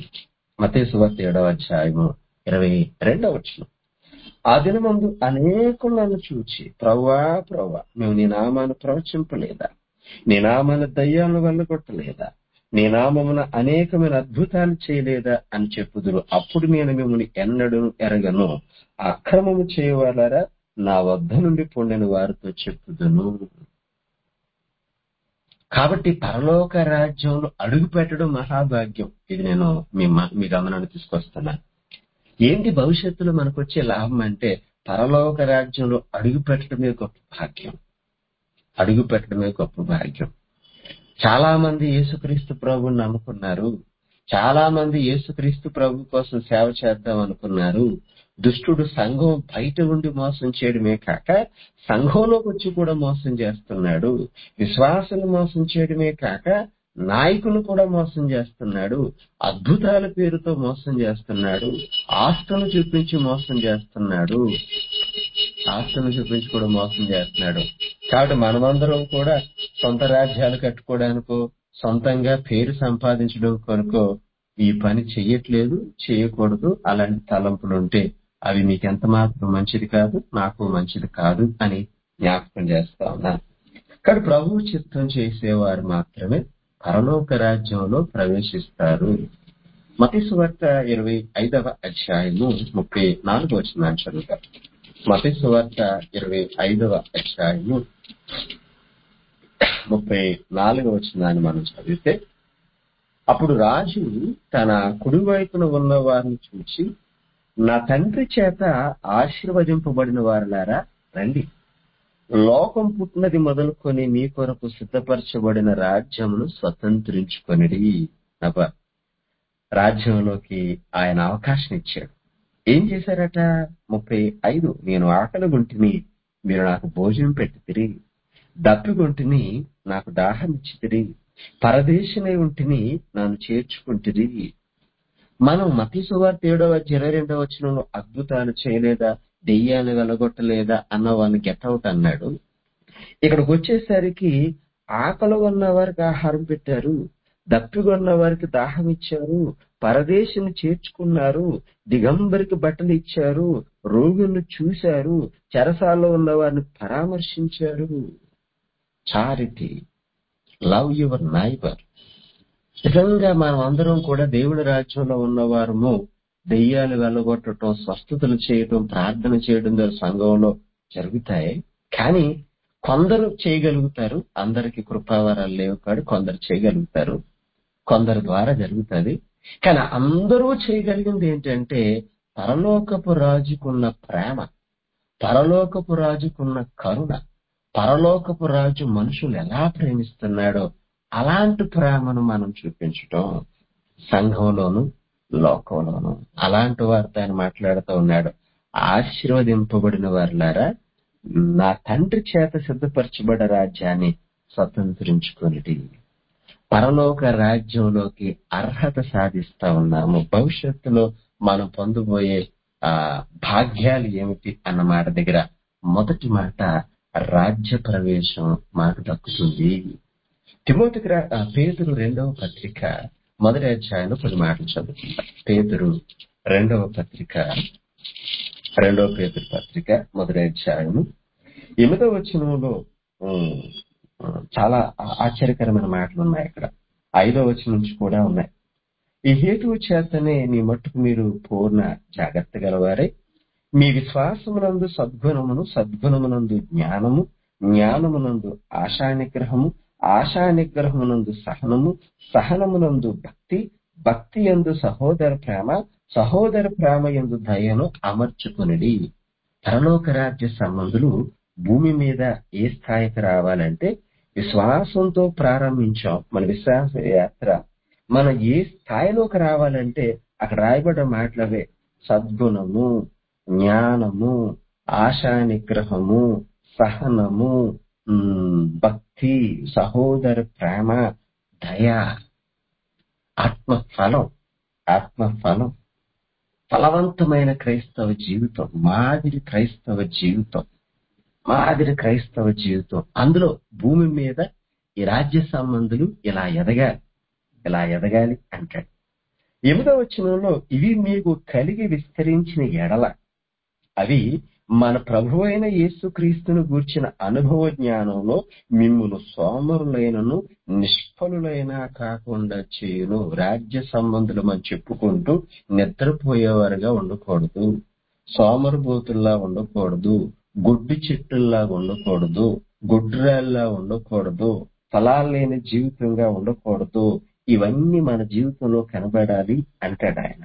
Speaker 1: 22వ వచనం. ఆ దినమందు అనేకులు నన్ను చూచి, ప్రభువా ప్రభువా మేము నీ నామాన్ని ప్రవచింపలేదా, నీ నామాన్ని దయ్యాలను వెళ్ళగొట్టలేదా, నీ నామమున అనేకమైన అద్భుతాలు చేయలేదా అని చెప్పుదురు. అప్పుడు నేను మిమ్మల్ని ఎన్నడూ ఎరగను, అక్రమము చేయవాలారా నా వద్ద నుండి పొందిన వారితో చెప్పుదును. కాబట్టి పరలోక రాజ్యంలో అడుగు పెట్టడం మహాభాగ్యం. ఇది నేను మీ గమనాన్ని తీసుకొస్తున్నాను. ఏంటి భవిష్యత్తులో మనకు వచ్చే లాభం అంటే, పరలోక రాజ్యంలో అడుగు పెట్టడమే గొప్ప భాగ్యం. చాలా మంది యేసుక్రీస్తు ప్రభువుని నమ్ముకున్నారు, చాలా మంది యేసుక్రీస్తు ప్రభు కోసం సేవ చేద్దాం అనుకున్నారు. దుష్టుడు సంఘం బయట ఉండి మోసం చేయడమే కాక సంఘంలోకి వచ్చి కూడా మోసం చేస్తున్నాడు. విశ్వాసులు మోసం చేయడమే కాక నాయకులు కూడా మోసం చేస్తున్నాడు. అద్భుతాల పేరుతో మోసం చేస్తున్నాడు. ఆస్తులు చూపించి కూడా మోసం చేస్తున్నాడు. కాబట్టి మనమందరం కూడా సొంత రాజ్యాలు కట్టుకోవడానికో, సొంతంగా పేరు సంపాదించడం కొరకో ఈ పని చెయ్యట్లేదు, చేయకూడదు. అలాంటి తలంపులు ఉంటే అవి మీకు ఎంత మాత్రం మంచిది కాదు, నాకు మంచిది కాదు అని జ్ఞాపకం చేస్తా ఉన్నాను. కానీ ప్రభువు చిత్తం చేసేవారు మాత్రమే పరలోక రాజ్యంలో ప్రవేశిస్తారు. మత్తయి సువార్త 25వ అధ్యాయము 34వ వచనాన్ని చదువుతారు. మత్తయి సువార్త 25వ అధ్యాయము 34వ వచనాన్ని మనం చదివితే, అప్పుడు రాజు తన కుడివైపున ఉన్న వారిని చూచి, నా తండ్రి చేత ఆశీర్వదింపబడిన వారులారా రండి, లోకం పుట్టినది మొదలుకొని మీ కొరకు సిద్ధపరచబడిన రాజ్యమును స్వతంత్రించుకొనిడి. అబ్బా, రాజ్యంలోకి ఆయన అవకాశం ఇచ్చాడు. ఏం చేశారట? 35, నేను ఆకలిగొంటిని, మీరు నాకు భోజనం పెట్టితిరి, దప్పిగొంటిని, నాకు దాహం ఇచ్చితిరి, పరదేశినై ఉంటిని, నన్ను చేర్చుకుంటిరి. మనం మత్తయి సువార్త 7:22 వచనంలో అద్భుతాలు చేయలేదా, దెయ్యాలు వెలగొట్టలేదా అన్న వాళ్ళని గెట్అవుట్ అన్నాడు. ఇక్కడికి వచ్చేసరికి ఆకలి ఉన్న వారికి ఆహారం పెట్టారు, దప్పిగొన్న వారికి దాహం ఇచ్చారు, పరదేశిని చేర్చుకున్నారు, దిగంబరికి బట్టలు ఇచ్చారు, రోగులను చూశారు, చెరసాల్లో ఉన్న వారిని పరామర్శించారు. Charity, love your neighbour. నిజంగా మనం అందరం కూడా దేవుని రాజ్యంలో ఉన్నవారము. దెయ్యాలు వెళ్ళగొట్టడం, స్వస్థతలు చేయటం, ప్రార్థన చేయడం ద్వారా సంఘంలో జరుగుతాయి. కానీ కొందరు చేయగలుగుతారు, అందరికి కృపావరాలు లేవు కాదు, కొందరు చేయగలుగుతారు, కొందరు ద్వారా జరుగుతుంది. కానీ అందరూ చేయగలిగింది ఏంటంటే, పరలోకపు రాజుకున్న ప్రేమ, పరలోకపు రాజుకున్న కరుణ, పరలోకపు రాజు మనుషులు ఎలా ప్రేమిస్తున్నాడో అలాంటి ప్రేమను మనం చూపించటం సంఘంలోను లోకంలోను. అలాంటి వారితో ఆయన మాట్లాడుతూ ఉన్నాడు. ఆశీర్వదింపబడిన వారులారా, నా తండ్రి చేత సిద్ధపరచబడ్డ రాజ్యాన్ని స్వతంత్రించుకొనిడి. పరలోక రాజ్యంలోకి అర్హత సాధిస్తా ఉన్నాము. భవిష్యత్తులో మనం పొందబోయే భాగ్యాలు ఏమిటి అన్న మాట దగ్గర మొదటి మాట రాజ్య ప్రవేశం మనకు దక్కుతుంది. తిమోతికి పేతురు 2వ పత్రిక మొదటి అధ్యాయంలో కొన్ని మాటలు చదువుకుంటాం. పేతురు 2వ పత్రిక, 2వ పేతురు పత్రిక మొదటి అధ్యాయము 8వ వచనంలో చాలా ఆశ్చర్యకరమైన మాటలు ఉన్నాయి. అక్కడ 5వ వచనం నుంచి కూడా ఉన్నాయి. ఈ హేతువు చేతనే నీ మట్టుకు మీరు పూర్ణ జాగ్రత్త గలవారే, మీ విశ్వాసమునందు సద్గుణమును, సద్గుణమునందు జ్ఞానము, జ్ఞానమునందు ఆశానిగ్రహము, ఆశానిగ్రహమునందు సహనము, సహనమునందు భక్తి, భక్తి యందు సహోదర ప్రేమ, సహోదర ప్రేమ యందు దయను అమర్చుకొనిడి. పరలోక రాజ్య సంబంధులు భూమి మీద ఏ స్థాయికి రావాలంటే, విశ్వాసంతో ప్రారంభించాం మన విశ్వాస యాత్ర. మనం ఏ స్థాయిలోకి రావాలంటే అక్కడ రాయబడ్డ మాటలవే: సద్గుణము, జ్ఞానము, ఆశానిగ్రహము, సహనము, భక్తి, సహోదర ప్రేమ, దయ, ఆత్మఫలం. ఆత్మఫలం, ఫలవంతమైన క్రైస్తవ జీవితం, మాదిరి క్రైస్తవ జీవితం, మాదిరి క్రైస్తవ జీవితం. అందులో భూమి మీద ఈ రాజ్య సంబంధులు ఇలా ఎదగాలి, ఇలా ఎదగాలి అంటాడు. 8వ వచనంలో ఇవి మీకు కలిగి విస్తరించిన ఎడల, అవి మన ప్రభు అయిన యేసుక్రీస్తును గూర్చిన అనుభవ జ్ఞానంలో మిమ్మును సోమరులైనను నిష్ఫలులైనా కాకుండా చేయును. రాజ్య సంబంధులు మనం చెప్పుకుంటూ నిద్రపోయేవారుగా ఉండకూడదు, సోమరుబోతుల్లా ఉండకూడదు, గుడ్డి చెట్టుల్లా ఉండకూడదు, గుడ్రాల్లా ఉండకూడదు, ఫలాలు లేని జీవితంగా ఉండకూడదు. ఇవన్నీ మన జీవితంలో కనబడాలి అంటాడు ఆయన.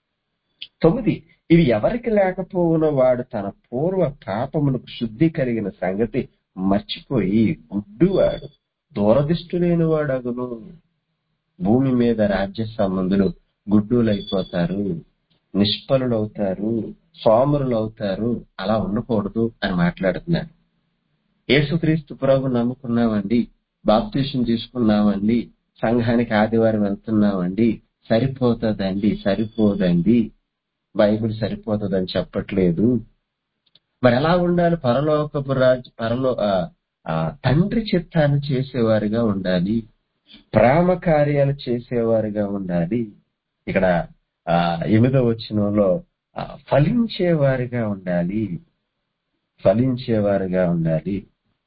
Speaker 1: 9, ఇవి ఎవరికి లేకపోవునో వాడు తన పూర్వ పాపములకు శుద్ధి కలిగిన సంగతి మర్చిపోయి గుడ్డువాడు, దూరదృష్టి లేని వాడగును. భూమి మీద రాజ్య సంబంధులు గుడ్డులైపోతారు, నిష్ఫలులవుతారు, సోమరులవుతారు. అలా ఉండకూడదు అని మాట్లాడుతున్నాడు. యేసుక్రీస్తు ప్రభు నమ్ముకున్నామండి, బాప్తీసం తీసుకున్నామండి, సంఘానికి ఆదివారం వెళ్తున్నామండి, సరిపోతుందండి, సరిపోదండి, బైబిల్ సరిపోతుందని చెప్పట్లేదు. మరి ఎలా ఉండాలి? పరలోకపు తండ్రి చిత్తాన్ని చేసేవారుగా ఉండాలి, ప్రేమ కార్యాలు చేసేవారుగా ఉండాలి. ఇక్కడ 8వ వచనంలో ఫలించేవారుగా ఉండాలి, ఫలించేవారుగా ఉండాలి.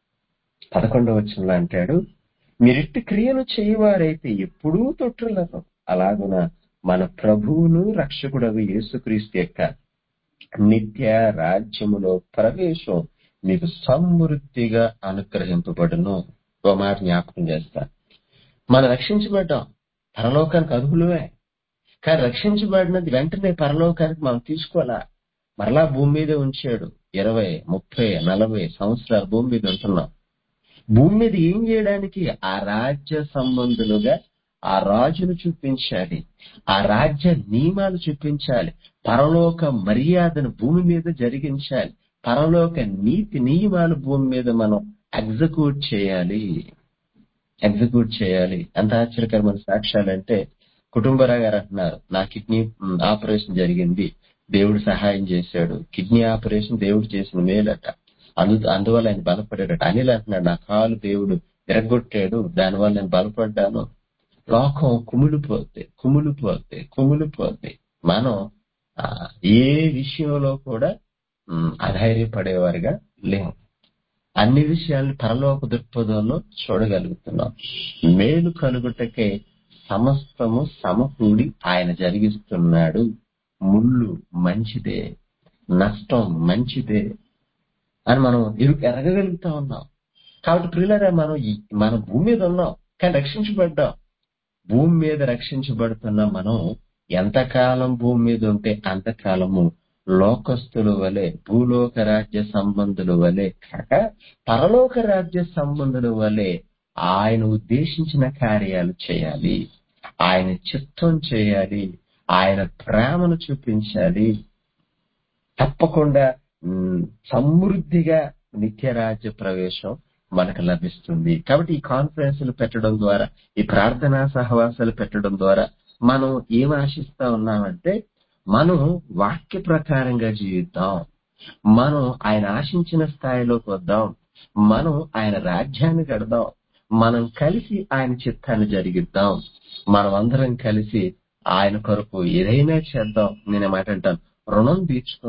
Speaker 1: 11వ వచనంలో అంటాడు, మీరిట్టి క్రియలు చేయవారైతే ఎప్పుడూ తొట్టులను. అలాగున మన ప్రభువును రక్షకుడగు యేసుక్రీస్తు యొక్క నిత్య రాజ్యములో ప్రవేశం మీకు సమృద్ధిగా అనుగ్రహింపబడును. ఓ మాట జ్ఞాపకం చేస్తా. మనం రక్షించబడ్డాం, పరలోకానికి అర్హులమే. కానీ రక్షించబడినది వెంటనే పరలోకానికి మనం తీసుకోవాలా, మరలా భూమి మీదే ఉంచాడు. 20, 30, 40 సంవత్సరాలు భూమి మీద ఉంటున్నాం. భూమి మీద ఏం చేయడానికి? ఆ రాజ్య సంబంధులుగా ఆ రాజును చూపించాలి, ఆ రాజ్య నియమాలు చూపించాలి, పరలోక మర్యాదను భూమి మీద జరిగించాలి, పరలోక నీతి నియమాలు భూమి మీద మనం ఎగ్జిక్యూట్ చేయాలి. ఎంత ఆశ్చర్యకరమైన సాక్ష్యాలంటే, కుటుంబరావు గారు అంటున్నారు, నా కిడ్నీ ఆపరేషన్ జరిగింది, దేవుడు సహాయం చేశాడు. కిడ్నీ ఆపరేషన్ దేవుడు చేసిన మేలట, అందువల్ల ఆయన బలపడాడట. అనిల్ అంటున్నాడు, నా కాలు దేవుడు విరగొట్టాడు, దానివల్ల నేను బలపడ్డాను. లోకం కుమిలిపోతే మనం ఆ, ఏ విషయంలో కూడా అధైర్యపడేవారుగా లేము. అన్ని విషయాల్ని పరలోక దృక్పథంలో చూడగలుగుతున్నాం. మేలు కలుగుటకే సమస్తము సమకూడి ఆయన జరిగిస్తున్నాడు. ముళ్ళు మంచిదే, నష్టం మంచిదే అని మనం ఎరగగలుగుతా ఉన్నాం. కాబట్టి ప్రియులారా, మనం భూమి మీద ఉన్నాం, కానీ రక్షించబడ్డాం. భూమి మీద రక్షించబడుతున్న మనం ఎంతకాలం భూమి మీద ఉంటే అంతకాలము లోకస్తుల వలె, భూలోక రాజ్య సంబంధుల వలె కాక పరలోక రాజ్య సంబంధుల వలె ఆయన ఉద్దేశించిన కార్యాలు చేయాలి, ఆయన చిత్తం చేయాలి, ఆయన ప్రేమను చూపించాలి. తప్పకుండా సమృద్ధిగా నిత్య రాజ్య ప్రవేశం మనకు లభిస్తుంది. కాబట్టి ఈ కాన్ఫరెన్సులు పెట్టడం ద్వారా, ఈ ప్రార్థనా సహవాసాలు పెట్టడం ద్వారా మనం ఏం ఆశిస్తా ఉన్నామంటే, మనం వాక్య ప్రకారంగా జీవిద్దాం, మనం ఆయన ఆశించిన స్థాయిలోకి వద్దాం, మనం ఆయన రాజ్యాన్ని కడదాం, మనం కలిసి ఆయన చిత్తాన్ని జరిగిద్దాం, మనం అందరం కలిసి ఆయన కొరకు ఏదైనా చేద్దాం. నేను మాట అంటాను, రుణం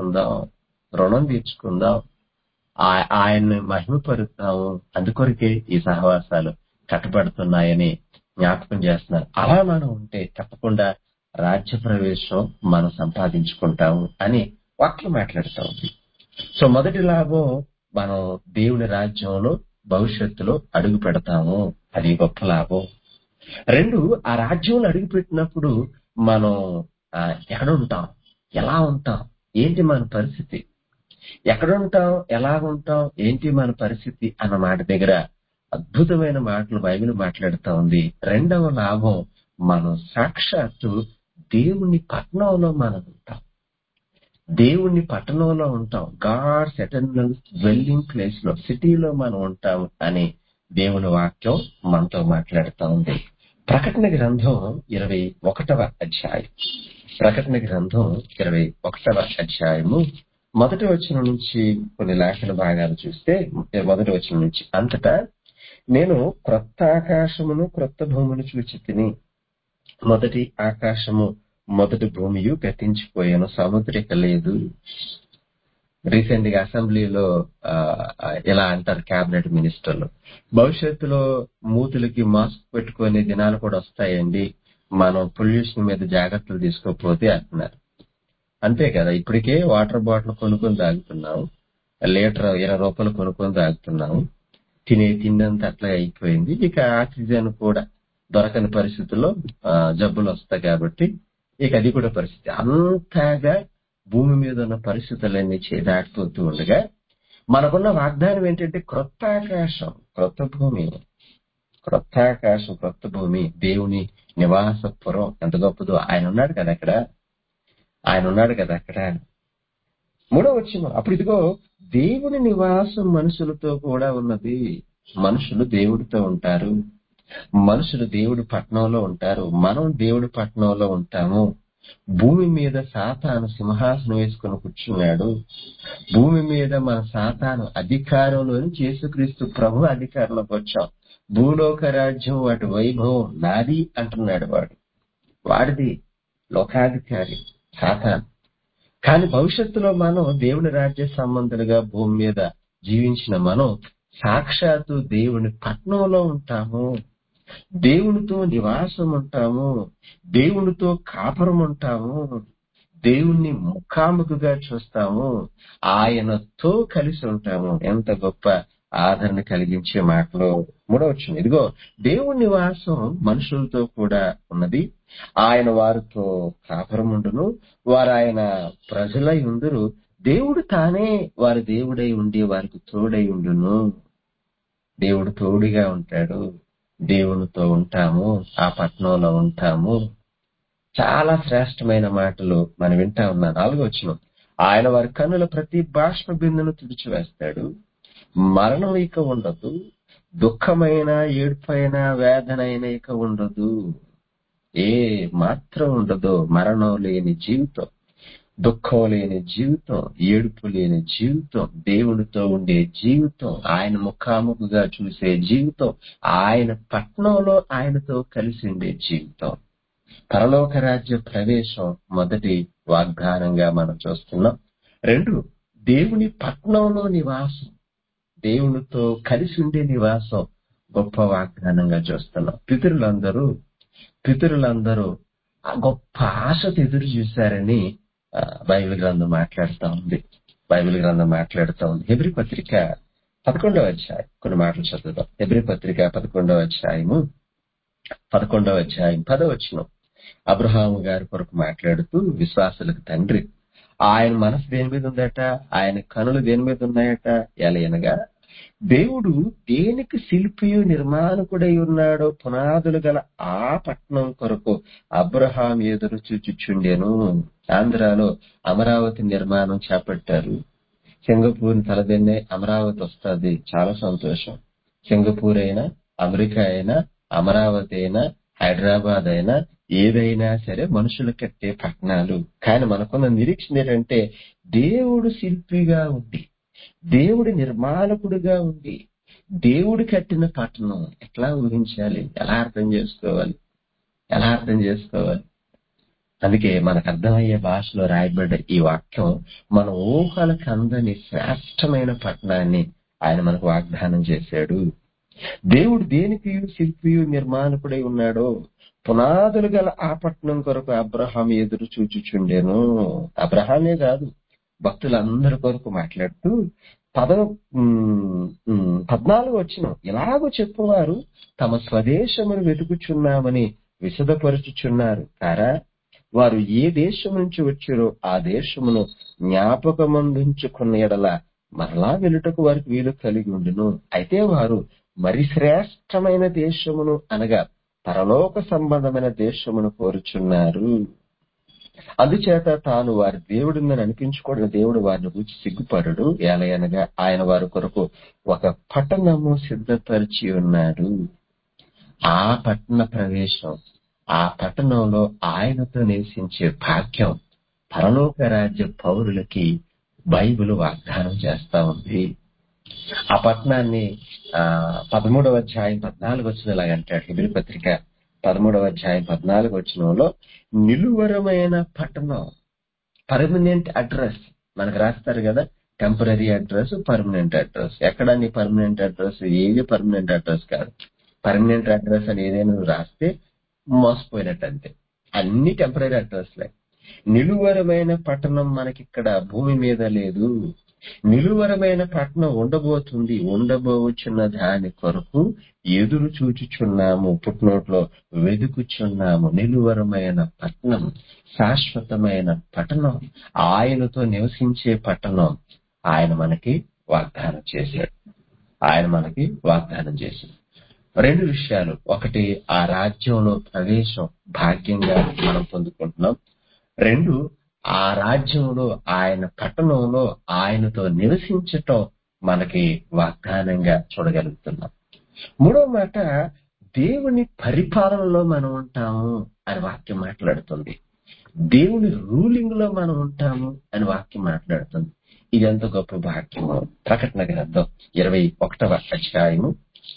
Speaker 1: తీర్చుకుందాం, ఆయన్ని మహిమపరుద్దాము. అందుకొరకే ఈ సహవాసాలు కట్టబడుతున్నాయని జ్ఞాపకం చేస్తున్నారు. అలా మనం ఉంటే తప్పకుండా రాజ్య ప్రవేశం మనం సంపాదించుకుంటాము అని వాక్యం మాట్లాడుతూ ఉంది. సో మొదటి లాభం, మనం దేవుని రాజ్యంలో భవిష్యత్తులో అడుగు పెడతాము, అది గొప్ప లాభం. 2, ఆ రాజ్యంలో అడుగు పెట్టినప్పుడు మనం ఎక్కడ ఉంటాం, ఎలా ఉంటాం, ఏంటి మన పరిస్థితి, ఎక్కడుంటాం, ఎలాగుంటాం, ఏంటి మన పరిస్థితి అన్న మాట దగ్గర అద్భుతమైన మాటలు బైబిల్ మాట్లాడుతూ ఉంది. 2వ లాభం, మనం సాక్షాత్తు దేవుని పట్టణంలో మనం ఉంటాం, దేవుని పట్టణంలో ఉంటాం, గాడ్స్ ఎటర్నల్ డ్వెల్లింగ్ ప్లేస్ లో, సిటీలో మనం ఉంటాం అని దేవుని వాక్యం మనతో మాట్లాడుతూ ఉంది. ప్రకటన గ్రంథం 21వ అధ్యాయం, ప్రకటన గ్రంథం 21వ అధ్యాయము మొదటి వచనం నుంచి కొన్ని లేఖన భాగాలు చూస్తే, మొదటి వచనం నుంచి, అంతటా నేను క్రొత్త ఆకాశమును క్రొత్త భూమిని చూచితిని. మొదటి ఆకాశము మొదటి భూమియు గతించిపోయాను, సముద్రిక లేదు. రీసెంట్ గా అసెంబ్లీలో ఇలా అంటారు కేబినెట్ మినిస్టర్లు, భవిష్యత్తులో మూతులకి మాస్క్ పెట్టుకునే దినాలు కూడా వస్తాయండి, మనం పొల్యూషన్ మీద జాగ్రత్తలు తీసుకోకపోతే అంటున్నారు. అంతే కదా, ఇప్పటికే వాటర్ బాటిల్ కొనుక్కొని తాగుతున్నాం, లీటర్ 20 రూపాయలు కొనుక్కొని తాగుతున్నాము, తినే తిండంతా అట్లా అయిపోయింది. ఇక ఆక్సిజన్ కూడా దొరకని పరిస్థితుల్లో జబ్బులు వస్తాయి. కాబట్టి ఇక అది కూడా పరిస్థితి. అంతగా భూమి మీద ఉన్న పరిస్థితులన్నీ దాటిపోతూ ఉండగా మనకున్న వాగ్దానం ఏంటంటే, క్రొత్త ఆకాశం క్రొత్త భూమి, క్రొత్త ఆకాశం క్రొత్త భూమి, దేవుని నివాసపురం ఎంత గొప్పదో. ఆయన ఉన్నాడు కదా అక్కడ. 3వ వచనం, అప్పుడు ఇదిగో దేవుని నివాసం మనుషులతో కూడా ఉన్నది. మనుషులు దేవుడితో ఉంటారు, మనుషులు దేవుడి పట్టణంలో ఉంటారు, మనం దేవుడి పట్టణంలో ఉంటాము. భూమి మీద సాతాను సింహాసనం వేసుకుని కూర్చున్నాడు. భూమి మీద మన సాతాను అధికారంలోని యేసుక్రీస్తు ప్రభు అధికారంలోకి వచ్చాం. భూలోక రాజ్యం వాటి వైభవం నాది అంటున్నాడు వాడిది లోకాధికారి సాతాను. కానీ భవిష్యత్తులో మనం దేవుని రాజ్య సంబంధులుగా భూమి మీద జీవించిన మనం సాక్షాత్తు దేవుని పట్టణంలో ఉంటాము, దేవునితో నివాసం ఉంటాము, దేవునితో కాపురం ఉంటాము, దేవుణ్ణి ముఖాముఖిగా చూస్తాము, ఆయనతో కలిసి ఉంటాము. ఎంత గొప్ప ఆదరణ కలిగించే మాటలు. 3వ వచనం, ఇదిగో దేవుని నివాసం మనుషులతో కూడా ఉన్నది, ఆయన వారితో కాపురముండును, వారు ఆయన ప్రజలై ఉందురు, దేవుడు తానే వారి దేవుడై ఉండి వారికి తోడై ఉండును. దేవుడు తోడుగా ఉంటాడు, దేవునితో ఉంటాము, ఆ పట్టణంలో ఉంటాము. చాలా శ్రేష్టమైన మాటలు మనం వింటా ఉన్నాం. 4వ వచనం, ఆయన వారి కన్నుల ప్రతి బాష్ప బిందును తుడిచివేస్తాడు, మరణం ఇక ఉండదు, దుఃఖమైన ఏడుపైన వేదనైన ఇక ఉండదు. ఏ మాత్రం ఉండదు. మరణం లేని జీవితం, దుఃఖం లేని జీవితం, ఏడుపు లేని జీవితం, దేవునితో ఉండే జీవితం, ఆయన ముఖాముఖిగా చూసే జీవితం, ఆయన పట్టణంలో ఆయనతో కలిసి ఉండే జీవితం. పరలోక రాజ్య ప్రవేశం మొదటి వాగ్దానంగా మనం చూస్తున్నాం. 2, దేవుని పట్టణంలో నివాసం, దేవునితో కలిసి ఉండే నివాసం గొప్ప వాగ్దానంగా చూస్తున్నాం. పితరులందరూ ఆ గొప్ప ఆశతో ఎదురు చూశారని బైబిల్ గ్రంథం మాట్లాడుతా ఉంది. హెబ్రీ పత్రిక 11వ అధ్యాయం కొన్ని మాటలు చదువుదాం. హెబ్రీ పత్రిక 11వ అధ్యాయము 10వ వచనం, అబ్రహాము గారి కొరకు మాట్లాడుతూ, విశ్వాసులకు తండ్రి, ఆయన మనసు దేని మీద ఉందట, ఆయన కనులు దేని మీద ఉన్నాయట, ఎలయనగా దేవుడు దేనికి శిల్పియు నిర్మాణకుడై ఉన్నాడో పునాదులు గల ఆ పట్టణం కొరకు అబ్రహాం ఎదురు చూచుచుండెను. ఆంధ్రాలో అమరావతి నిర్మాణం చేపట్టారు. సింగపూర్ తలదన్నే అమరావతి వస్తుంది, చాలా సంతోషం. సింగపూర్ అయినా, అమెరికా అయినా, అమరావతి అయినా, హైదరాబాద్ అయినా, ఏదైనా సరే మనుషులు కట్టే పట్టణాలు. కానీ మనకున్న నిరీక్షణ ఏంటంటే, దేవుడు శిల్పిగా ఉండి, దేవుడి నిర్మాణకుడిగా ఉండి, దేవుడు కట్టిన పట్టణం ఎట్లా ఊహించాలి, ఎలా అర్థం చేసుకోవాలి. అందుకే మనకు అర్థమయ్యే భాషలో రాయబడ్డ ఈ వాక్యం మన ఊహలకు అందని శ్రేష్టమైన పట్టణాన్ని ఆయన మనకు వాగ్దానం చేశాడు. దేవుడు దేనికి శిల్పియు నిర్మాణకుడై ఉన్నాడో పునాదులు గల ఆ పట్టణం కొరకు అబ్రహాం ఎదురు చూచుచుండెను. అబ్రహామే కాదు, భక్తులందరి కొరకు మాట్లాడుతూ 14వ వచనం, ఇలాగూ చెప్పువారు తమ స్వదేశమును వెతుకుచున్నామని విశదపరుచుచున్నారు కారా, వారు ఏ దేశం నుంచి వచ్చారో ఆ దేశమును జ్ఞాపకమందుంచుకున్న ఎడల మరలా వెలుటకు వారికి వీలు కలిగి ఉండును. అయితే వారు మరి శ్రేష్టమైన దేశమును అనగా పరలోక సంబంధమైన దేశమును కోరుచున్నారు. అందుచేత తాను వారి దేవుడిని అనిపించుకోవడం దేవుడు వారిని గురించి సిగ్గుపడడు. ఎలయనగా ఆయన వారి కొరకు ఒక పట్టణము సిద్ధపరిచి ఉన్నాడు. ఆ పట్టణ ప్రవేశం, ఆ పట్టణంలో ఆయనతో నివసించే భాగ్యం పరలోక రాజ్య పౌరులకి బైబిల్ వాగ్దానం చేస్తా ఉంది. ఆ పట్టణాన్ని 13వ అధ్యాయం 14వ వచనం ఇలాగంటాడు. హెబ్రీ పత్రిక 13వ అధ్యాయం 14వ వచనంలో, నిలువరమైన పట్టణం, పర్మనెంట్ అడ్రస్ మనకు రాస్తారు కదా, టెంపరీ అడ్రస్, పర్మనెంట్ అడ్రస్. ఎక్కడ నీ పర్మనెంట్ అడ్రస్? ఏది పర్మనెంట్ అడ్రస్ కాదు. పర్మనెంట్ అడ్రస్ అని ఏదైనా నువ్వు రాస్తే మోసపోయినట్టు అంతే. అన్ని టెంపరీ అడ్రస్లే. నిలువరమైన పట్టణం మనకిక్కడ భూమి మీద లేదు. నిలువరమైన పట్టణం ఉండబోతుంది, ఉండబోచున్న దాని కొరకు ఎదురు చూచుచున్నాము, పుట్నోట్లో వెతుకుచున్నాము. నిలువరమైన పట్టణం, శాశ్వతమైన పట్టణం, ఆయనతో నివసించే పట్టణం ఆయన మనకి వాగ్దానం చేశాడు. 2 విషయాలు. ఒకటి, ఆ రాజ్యంలో ప్రవేశం భాగ్యంగా మనం పొందుకుంటున్నాం. 2, ఆ రాజ్యంలో ఆయన పట్టణంలో ఆయనతో నివసించటం మనకి వాగ్దానంగా చూడగలుగుతున్నాం. 3వ మాట, దేవుని పరిపాలనలో మనం ఉంటాము అని వాక్యం మాట్లాడుతుంది. దేవుని రూలింగ్ లో మనం ఉంటాము అని వాక్యం మాట్లాడుతుంది. ఇది ఎంత గొప్ప భాగ్యము. ప్రకటన గ్రంథం 21వ అధ్యాయము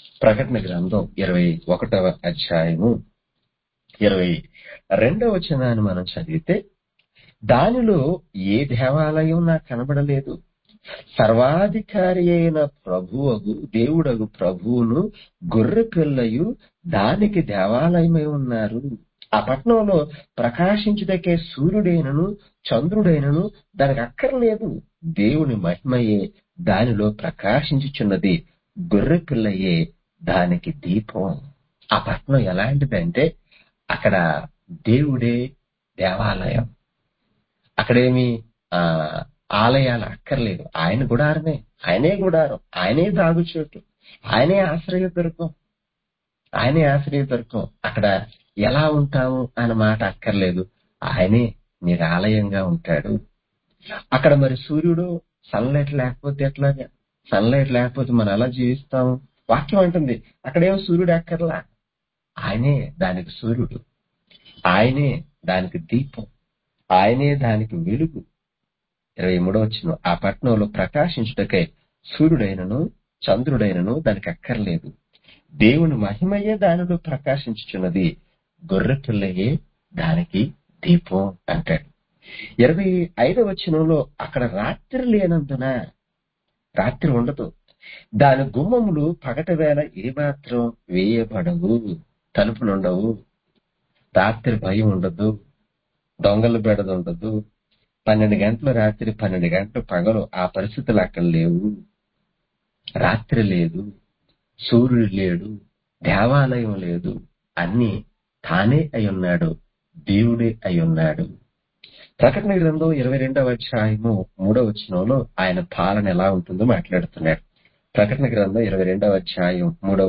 Speaker 1: 22వ వచనాన్ని మనం చదివితే, దానిలో ఏ దేవాలయం నాకు కనబడలేదు, సర్వాధికారి అయిన దేవుడగు ప్రభువును గొర్రె పిల్లయు దానికి దేవాలయమై ఉన్నారు. ఆ పట్టణంలో ప్రకాశించుటకే సూర్యుడైనను చంద్రుడైనను దానికి అక్కర్లేదు. దేవుని మహిమయే దానిలో ప్రకాశించుచున్నది. గొర్రె పిల్లయే దానికి దీపం. ఆ పట్టణం ఎలాంటిదంటే అక్కడ దేవుడే దేవాలయం. అక్కడేమి ఆ ఆలయాలు అక్కర్లేదు. ఆయన గుడారమే, ఆయనే గుడారం, ఆయనే దాగుచోటు, ఆయనే ఆశ్రయదుర్గం, ఆయనే ఆశ్రయదుర్గం. అక్కడ ఎలా ఉంటాము అన్న మాట అక్కర్లేదు. ఆయనే నీకు ఆలయంగా ఉంటాడు. అక్కడ మరి సూర్యుడు సన్లైట్ లేకపోతే ఎట్లాగా? సన్లైట్ లేకపోతే మనం ఎలా జీవిస్తాము? వాక్యం అంటుంది అక్కడేమో సూర్యుడు అక్కర్లా, ఆయనే దానికి సూర్యుడు, ఆయనే దానికి దీపం, ఆయనే దానికి వెలుగు. 23వ వచనం, ఆ పట్టణంలో ప్రకాశించుటకై సూర్యుడైనను చంద్రుడైనను దానికి అక్కర్లేదు, దేవుని మహిమయే దానిలో ప్రకాశించుచున్నది, గొర్రె పిల్లయే దానికి దీపం అంటాడు. 25వ వచనంలో అక్కడ రాత్రి లేనందున, రాత్రి ఉండదు, దాని గుమ్మములు పగట వేళ ఏమాత్రం వేయబడవు, తలుపులుండవు, రాత్రి భయం ఉండదు, దొంగల బెడద ఉండదు, 12 గంటలు రాత్రి 12 గంటలు పగలు ఆ పరిస్థితులు అక్కడ లేవు. రాత్రి లేదు, సూర్యుడు లేడు, దేవాలయం లేదు, అన్ని తానే అయి ఉన్నాడు, దేవుడే అయి ఉన్నాడు. ప్రకటన గ్రంథం 22వ అధ్యాయము 3వ వచనంలో ఆయన పాలన ఎలా ఉంటుందో మాట్లాడుతున్నాడు. ప్రకటన గ్రంథం 22వ అధ్యాయం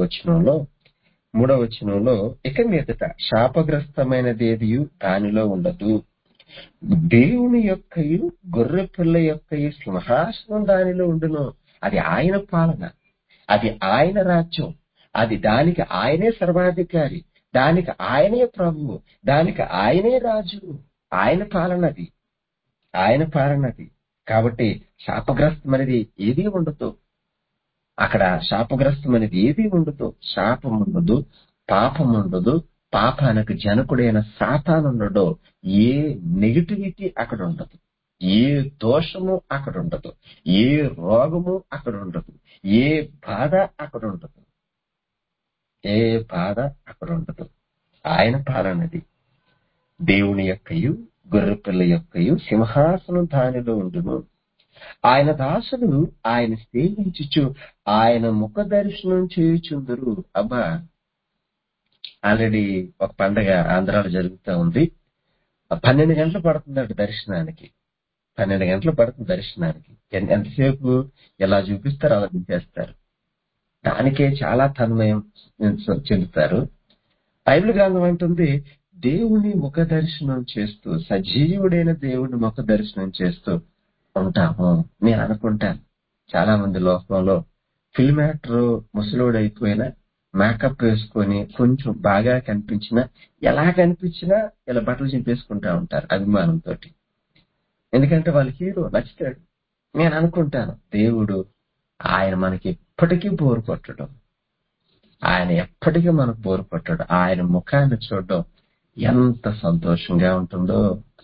Speaker 1: 3వ వచనంలో ఇక మీదట శాపగ్రస్తమైనదేదియు దానిలో ఉండదు, దేవుని యొక్కయు గొర్రె పిల్ల యొక్కయు సింహాసనం దానిలో ఉండును. అది ఆయన పాలన, అది ఆయన రాజ్యం, అది దానికి ఆయనే సర్వాధికారి, దానికి ఆయనే ప్రభువు, దానికి ఆయనే రాజు. ఆయన పాలనది, ఆయన పాలనది. కాబట్టి శాపగ్రస్తం అనేది ఏదీ ఉండదు అక్కడ. శాపగ్రస్తం అనేది ఏదీ ఉండదు. శాపం ఉండదు, పాపం ఉండదు, పాపానికి జనకుడైన సాతాను ఉండడు. ఏ నెగిటివిటీ అక్కడ ఉండదు, ఏ దోషము అక్కడ ఉండదు, ఏ రోగము అక్కడ ఉండదు, ఏ బాధ అక్కడ ఉండదు, ఏ బాధ అక్కడ ఉండదు. ఆయన పాలనది. దేవుని యొక్కయు గొర్రెపిల్ల యొక్కయు సింహాసనం దానిలో ఉండును, ఆయన దాసులు ఆయన సేవించుచు ఆయన ముఖ దర్శనం చేయుచుందురు. అబ్బా, ఆల్రెడీ ఒక పండగ ఆంధ్రాలో జరుగుతూ ఉంది. 12 గంటలు పడుతుందట దర్శనానికి, 12 గంటలు పడుతుంది దర్శనానికి. ఎంతసేపు ఎలా చూపిస్తారో అలా చూపిస్తారు, దానికే చాలా తన్మయం చెందుతారు. బైబిల్ గ్రంథం అంటుంది దేవుని ముఖ దర్శనం చేస్తూ, సజీవుడైన దేవుని ముఖ దర్శనం చేస్తూ ఉంటాము. నేను అనుకుంటాను చాలా మంది లోకంలో ఫిల్మ్ యాక్టర్ ముసలోడు అయిపోయినా మేకప్ వేసుకొని కొంచెం బాగా కనిపించినా, ఎలా కనిపించినా ఇలా బట్టలు చింపేసుకుంటా ఉంటారు అభిమానంతో. ఎందుకంటే వాళ్ళ హీరో నచ్చుతాడు. నేను అనుకుంటాను దేవుడు ఆయన మనకి ఎప్పటికీ బోరు కొట్టడం, ఆయన ఎప్పటికీ మనకు బోరు కొట్టడు. ఆయన ముఖాన్ని చూడడం ఎంత సంతోషంగా ఉంటుందో,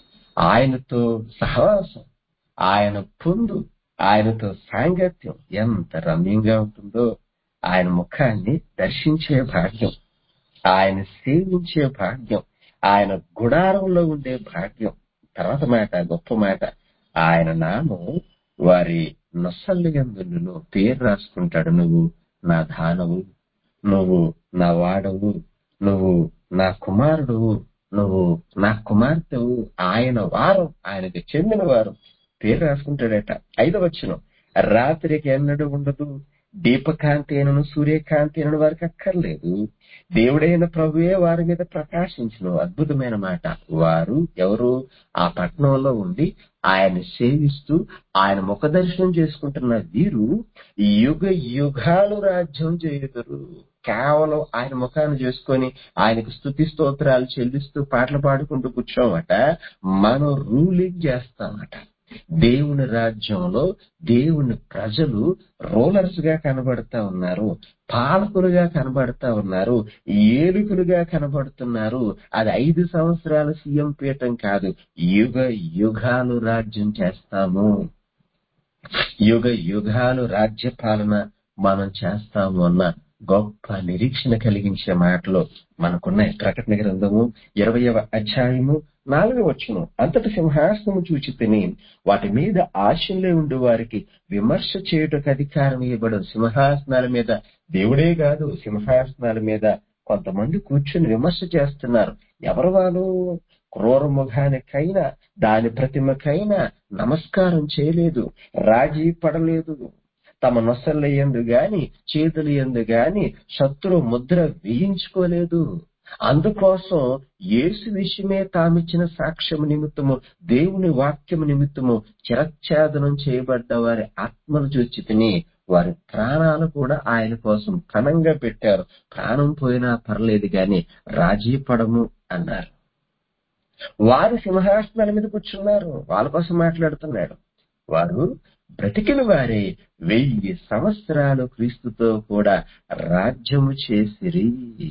Speaker 1: ఆయనతో సహవాసం, ఆయన పొందు, ఆయనతో సాంగత్యం ఎంత రమ్యంగా ఉంటుందో. ఆయన ముఖాన్ని దర్శించే భాగ్యం, ఆయన సేవించే భాగ్యం, ఆయన గుడారంలో ఉండే భాగ్యం. తర్వాత మాట, గొప్ప మాట, ఆయన నామం వారి నొసళ్ళు యందును పేరు రాసుకుంటాడు. నువ్వు నా దానవు, నువ్వు నా వాడవు, నువ్వు నా కుమారుడువు, నువ్వు నా కుమార్తెవు, ఆయన వారం, ఆయనకు చెందిన వారు పేరు రాసుకుంటాడట. 5వ వచనం, రాత్రికి ఎన్నడూ ఉండదు, దీపకాంతి అయినను సూర్యకాంతి అయినను వారికి అక్కర్లేదు, దేవుడైన ప్రభువే వారి మీద ప్రకాశించును. అద్భుతమైన మాట. వారు ఎవరు? ఆ పట్టణంలో ఉండి ఆయన సేవిస్తూ ఆయన ముఖ దర్శనం చేసుకుంటున్న వీరు యుగ యుగాలు రాజ్యం చేయుదురు. కేవలం ఆయన ముఖాన్ని చేసుకొని ఆయనకు స్తుతి స్తోత్రాలు చెల్లిస్తూ పాటలు పాడుకుంటూ కూర్చోమట, మనం రూలింగ్ చేస్తామట. దేవుని రాజ్యంలో దేవుని ప్రజలు రూలర్స్ గా కనబడతా ఉన్నారు, పాలకులుగా కనబడతా ఉన్నారు, ఏలుకులుగా కనబడుతున్నారు. అది 5 సంవత్సరాల సీఎం పీఠం కాదు, యుగ యుగాలు రాజ్యం చేస్తాము, యుగ యుగాలు రాజ్య పాలన మనం చేస్తాము అన్న గొప్ప నిరీక్షణ కలిగించే మాటలు మనకున్నాయి. ప్రకటన గ్రంథము 20వ అధ్యాయము 4వ వచనం, అంతటి సింహాసనము చూచి తిని వాటి మీద ఆశలే ఉండి వారికి విమర్శ చేయుటకు అధికారం ఇవ్వబడు. సింహాసనాల మీద దేవుడే కాదు, సింహాసనాల మీద కొంతమంది కూర్చుని విమర్శ చేస్తున్నారు. ఎవరు వాళ్ళు? క్రూర ముఖానికైనా దాని ప్రతిమకైనా నమస్కారం చేయలేదు, రాజీ పడలేదు, తమ నొసళ్ళ యందు గాని చేతుల యందు గాని శత్రు ముద్ర వేయించుకోలేదు. అందుకోసం యేసు విషయమే తామిచ్చిన సాక్ష్యము నిమిత్తము, దేవుని వాక్యము నిమిత్తము చిరచ్ఛేదనం చేయబడ్డ వారి ఆత్మను చూచి తిని వారి ప్రాణాలు కూడా ఆయన కోసం పణంగా పెట్టారు. ప్రాణం పోయినా పర్లేదు గాని రాజీ పడము అన్నారు. వారు సింహాసనాల మీద కూర్చున్నారు. వాళ్ళ కోసం మాట్లాడుతున్నాడు. వారు బ్రతికిన వారే 1000 సంవత్సరాలు క్రీస్తుతో కూడా రాజ్యము చేసిరి.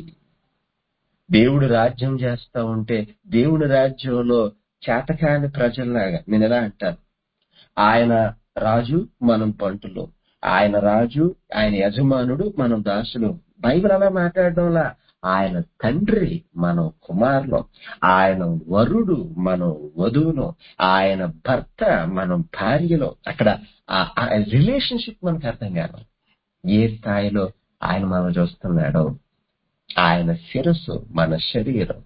Speaker 1: దేవుడు రాజ్యం చేస్తా ఉంటే దేవుని రాజ్యంలో చేతకాని ప్రజల్లాగా నేను ఎలా అంటాను, ఆయన రాజు, మనం బంటులు. ఆయన రాజు, ఆయన యజమానుడు, మనం దాసులు. బైబిల్ అలా మాట్లాడడంలా, ఆయన తండ్రి, మనం కుమారులు. ఆయన వరుడు, మనం వధువులు. ఆయన భర్త, మనం భార్యలు. అక్కడ రిలేషన్షిప్ మనకు అర్థం కాదు. ఏ స్థాయిలో ఆయన మనం చూస్తున్నాడో, ఆయన శిరస్సు, మన శరీరం.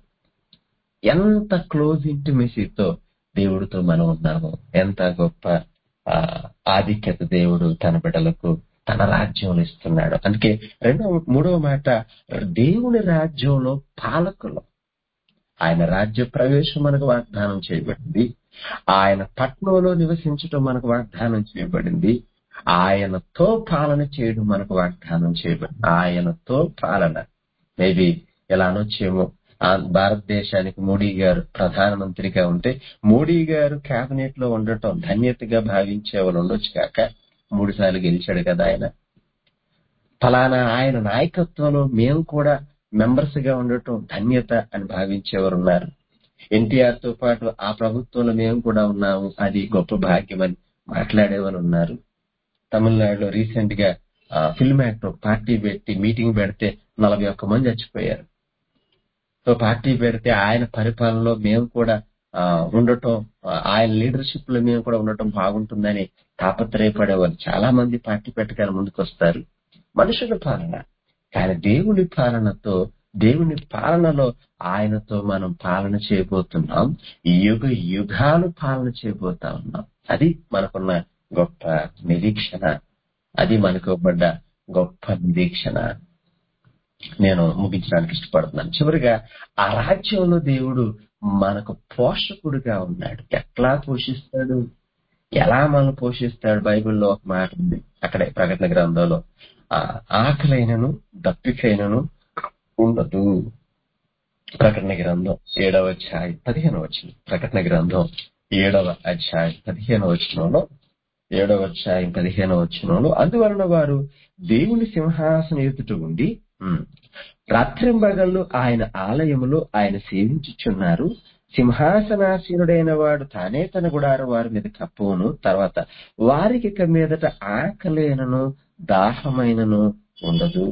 Speaker 1: ఎంత క్లోజ్ ఇంటిమెసీతో దేవుడితో మనం ఉన్నాము. ఎంత గొప్ప ఆధిక్యత దేవుడు తన బిడ్డలకు తన రాజ్యంలో ఇస్తున్నాడు. అందుకే మూడవ మాట, దేవుని రాజ్యంలో పాలకులు. ఆయన రాజ్య ప్రవేశం మనకు వాగ్దానం చేయబడింది. ఆయన పట్నంలో నివసించడం మనకు వాగ్దానం చేయబడింది. ఆయనతో పాలన చేయడం మనకు వాగ్దానం చేయబడింది. ఆయనతో పాలన. మేబీ ఎలా అనొచ్చేమో, భారతదేశానికి మోడీ గారు ప్రధానమంత్రిగా ఉంటే మోడీ గారు కేబినెట్ లో ఉండటం ధన్యతగా భావించే వాళ్ళు ఉండొచ్చు కాక, 3 సార్లు గెలిచాడు కదా ఆయన. ఫలానా ఆయన నాయకత్వంలో మేము కూడా మెంబర్స్ గా ఉండటం ధన్యత అని భావించేవారు ఉన్నారు. ఎన్టీఆర్ తో పాటు ఆ ప్రభుత్వంలో మేము కూడా ఉన్నాము, అది గొప్ప భాగ్యం అని మాట్లాడేవారు ఉన్నారు. తమిళనాడులో రీసెంట్ గా ఫిల్మ్ యాక్టర్ పార్టీ పెట్టి మీటింగ్ పెడితే 41 మంది చచ్చిపోయారు. సో పార్టీ పెడితే ఆయన పరిపాలనలో మేము కూడా ఉండటం, ఆయన లీడర్షిప్ లో మేము కూడా ఉండటం బాగుంటుందని తాపత్రయపడేవారు చాలా మంది. పార్టీ పెట్టగానే ముందుకు వస్తారు. మనుషుల పాలన. కానీ దేవుని పాలనతో, దేవుని పాలనలో ఆయనతో మనం పాలన చేయబోతున్నాం. యుగ యుగాలు పాలన చేయబోతా ఉన్నాం. అది మనకున్న గొప్ప నిరీక్షణ. అది మనకు ఇవ్వబడ్డ గొప్ప నిరీక్షణ. నేను ముగించడానికి ఇష్టపడుతున్నాను. చివరిగా, ఆ రాజ్యంలో దేవుడు మనకు పోషకుడుగా ఉన్నాడు. ఎట్లా పోషిస్తాడు, ఎలా మనం పోషిస్తాడు? బైబిల్లో ఒక మాట ఉంది, అక్కడే ప్రకటన గ్రంథంలో, ఆకలైనను దప్పికైనను ఉండదు. ప్రకటన గ్రంథం 7వ అధ్యాయం 15వ వచనం. ప్రకటన గ్రంథం 7వ అధ్యాయం 15వ వచనంలో, 7వ అధ్యాయం 15వ వచనంలో, అందువలన వారు దేవుని సింహాసన ఎదుట ఉండి రాత్రింబగళ్ళు ఆయన ఆలయములో ఆయన సేవించుచున్నారు. సింహాసనాసీనుడైన వాడు తానే తన గుడారం వారి మీద కప్పును. తర్వాత వారికి ఇక మీదట ఆకలేనను దాహమైనను ఉండదు.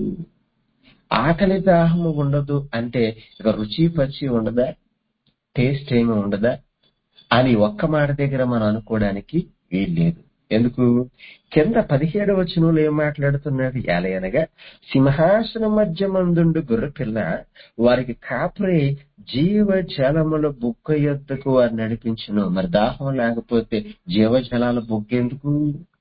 Speaker 1: ఆకలి దాహము ఉండదు అంటే ఇక రుచి పచ్చి ఉండదా, టేస్ట్ ఏమి ఉండదా అని ఒక్క మాట దగ్గర మనం అనుకోవడానికి వీల్లేదు. ఎందుకు? కింద 17వ వచనంలో ఏం మాట్లాడుతున్నాడు? ఎలయనగా సింహాసనం మధ్య మందుండు గొర్రెపిల్ల వారికి కాపురై జీవ జలముల బుగ్గ యొద్దకు వారు నడిపించును. మరి దాహం లేకపోతే జీవజలాల బుగ్గ ఎందుకు?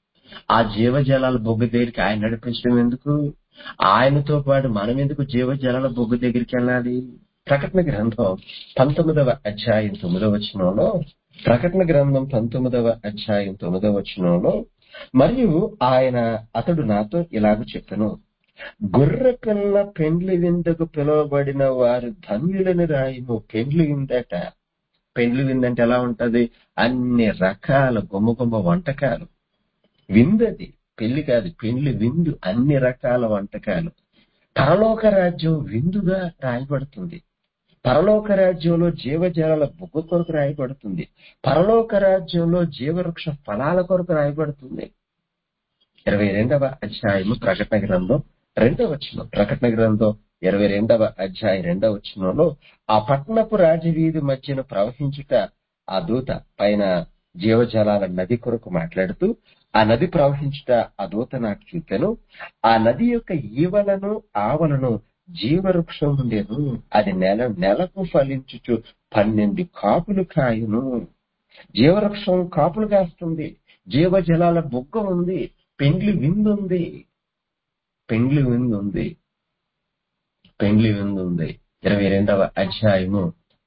Speaker 1: ఆ జీవజలాల బొగ్గు దగ్గరికి ఆయన నడిపించడం ఎందుకు? ఆయనతో పాటు మనం ఎందుకు జీవజలాల బొగ్గు దగ్గరికి వెళ్ళాలి? ప్రకటన గ్రంథం 19వ అధ్యాయం 9వ వచనంలో, ప్రకటన గ్రంథం 19వ అధ్యాయం 9వ వచనంలో, మరియు అతడు నాతో ఇలాగ చెప్పెను, గొర్రె పిల్ల పెండ్లి విందుకు పిలువబడిన వారు ధన్యులని రాయము. పెండ్లి విందట. పెండ్లి విందంటే ఎలా ఉంటది? అన్ని రకాల గుమ్మగుమ్మ వంటకాలు. విందది, పెళ్లి కాదు, పెండ్లి విందు, అన్ని రకాల వంటకాలు. పరలోక రాజ్యం విందుగా రాయబడుతుంది. పరలోక రాజ్యంలో జీవజలాల బుగ్గ కొరకు రాయబడుతుంది. పరలోక రాజ్యంలో జీవవృక్ష ఫలాల కొరకు రాయబడుతుంది. 22వ అధ్యాయము ప్రకటన గ్రంథం 2వ వచనం. ప్రకటన గ్రంథం 22వ అధ్యాయం 2వ వచనంలో ఆ పట్టణపు రాజవీధి మధ్యన ప్రవహించుట ఆ దూత పైన జీవజలాల నది కొరకు మాట్లాడుతూ ఆ నది ప్రవహించుట ఆ దూత నాకు చూపెను. ఆ నది యొక్క ఈవలను ఆవలను జీవవృక్షం ఉండేను. అది నెలకు ఫలించుచు 12 కాపులు కాయును. జీవవృక్షం కాపులు కాస్తుంది. జీవజలాల బుగ్గ ఉంది. పెండ్లి విందు ఉంది. పెండ్లి విందు ఉంది. పెండ్లి విందు ఉంది. 22వ అధ్యాయము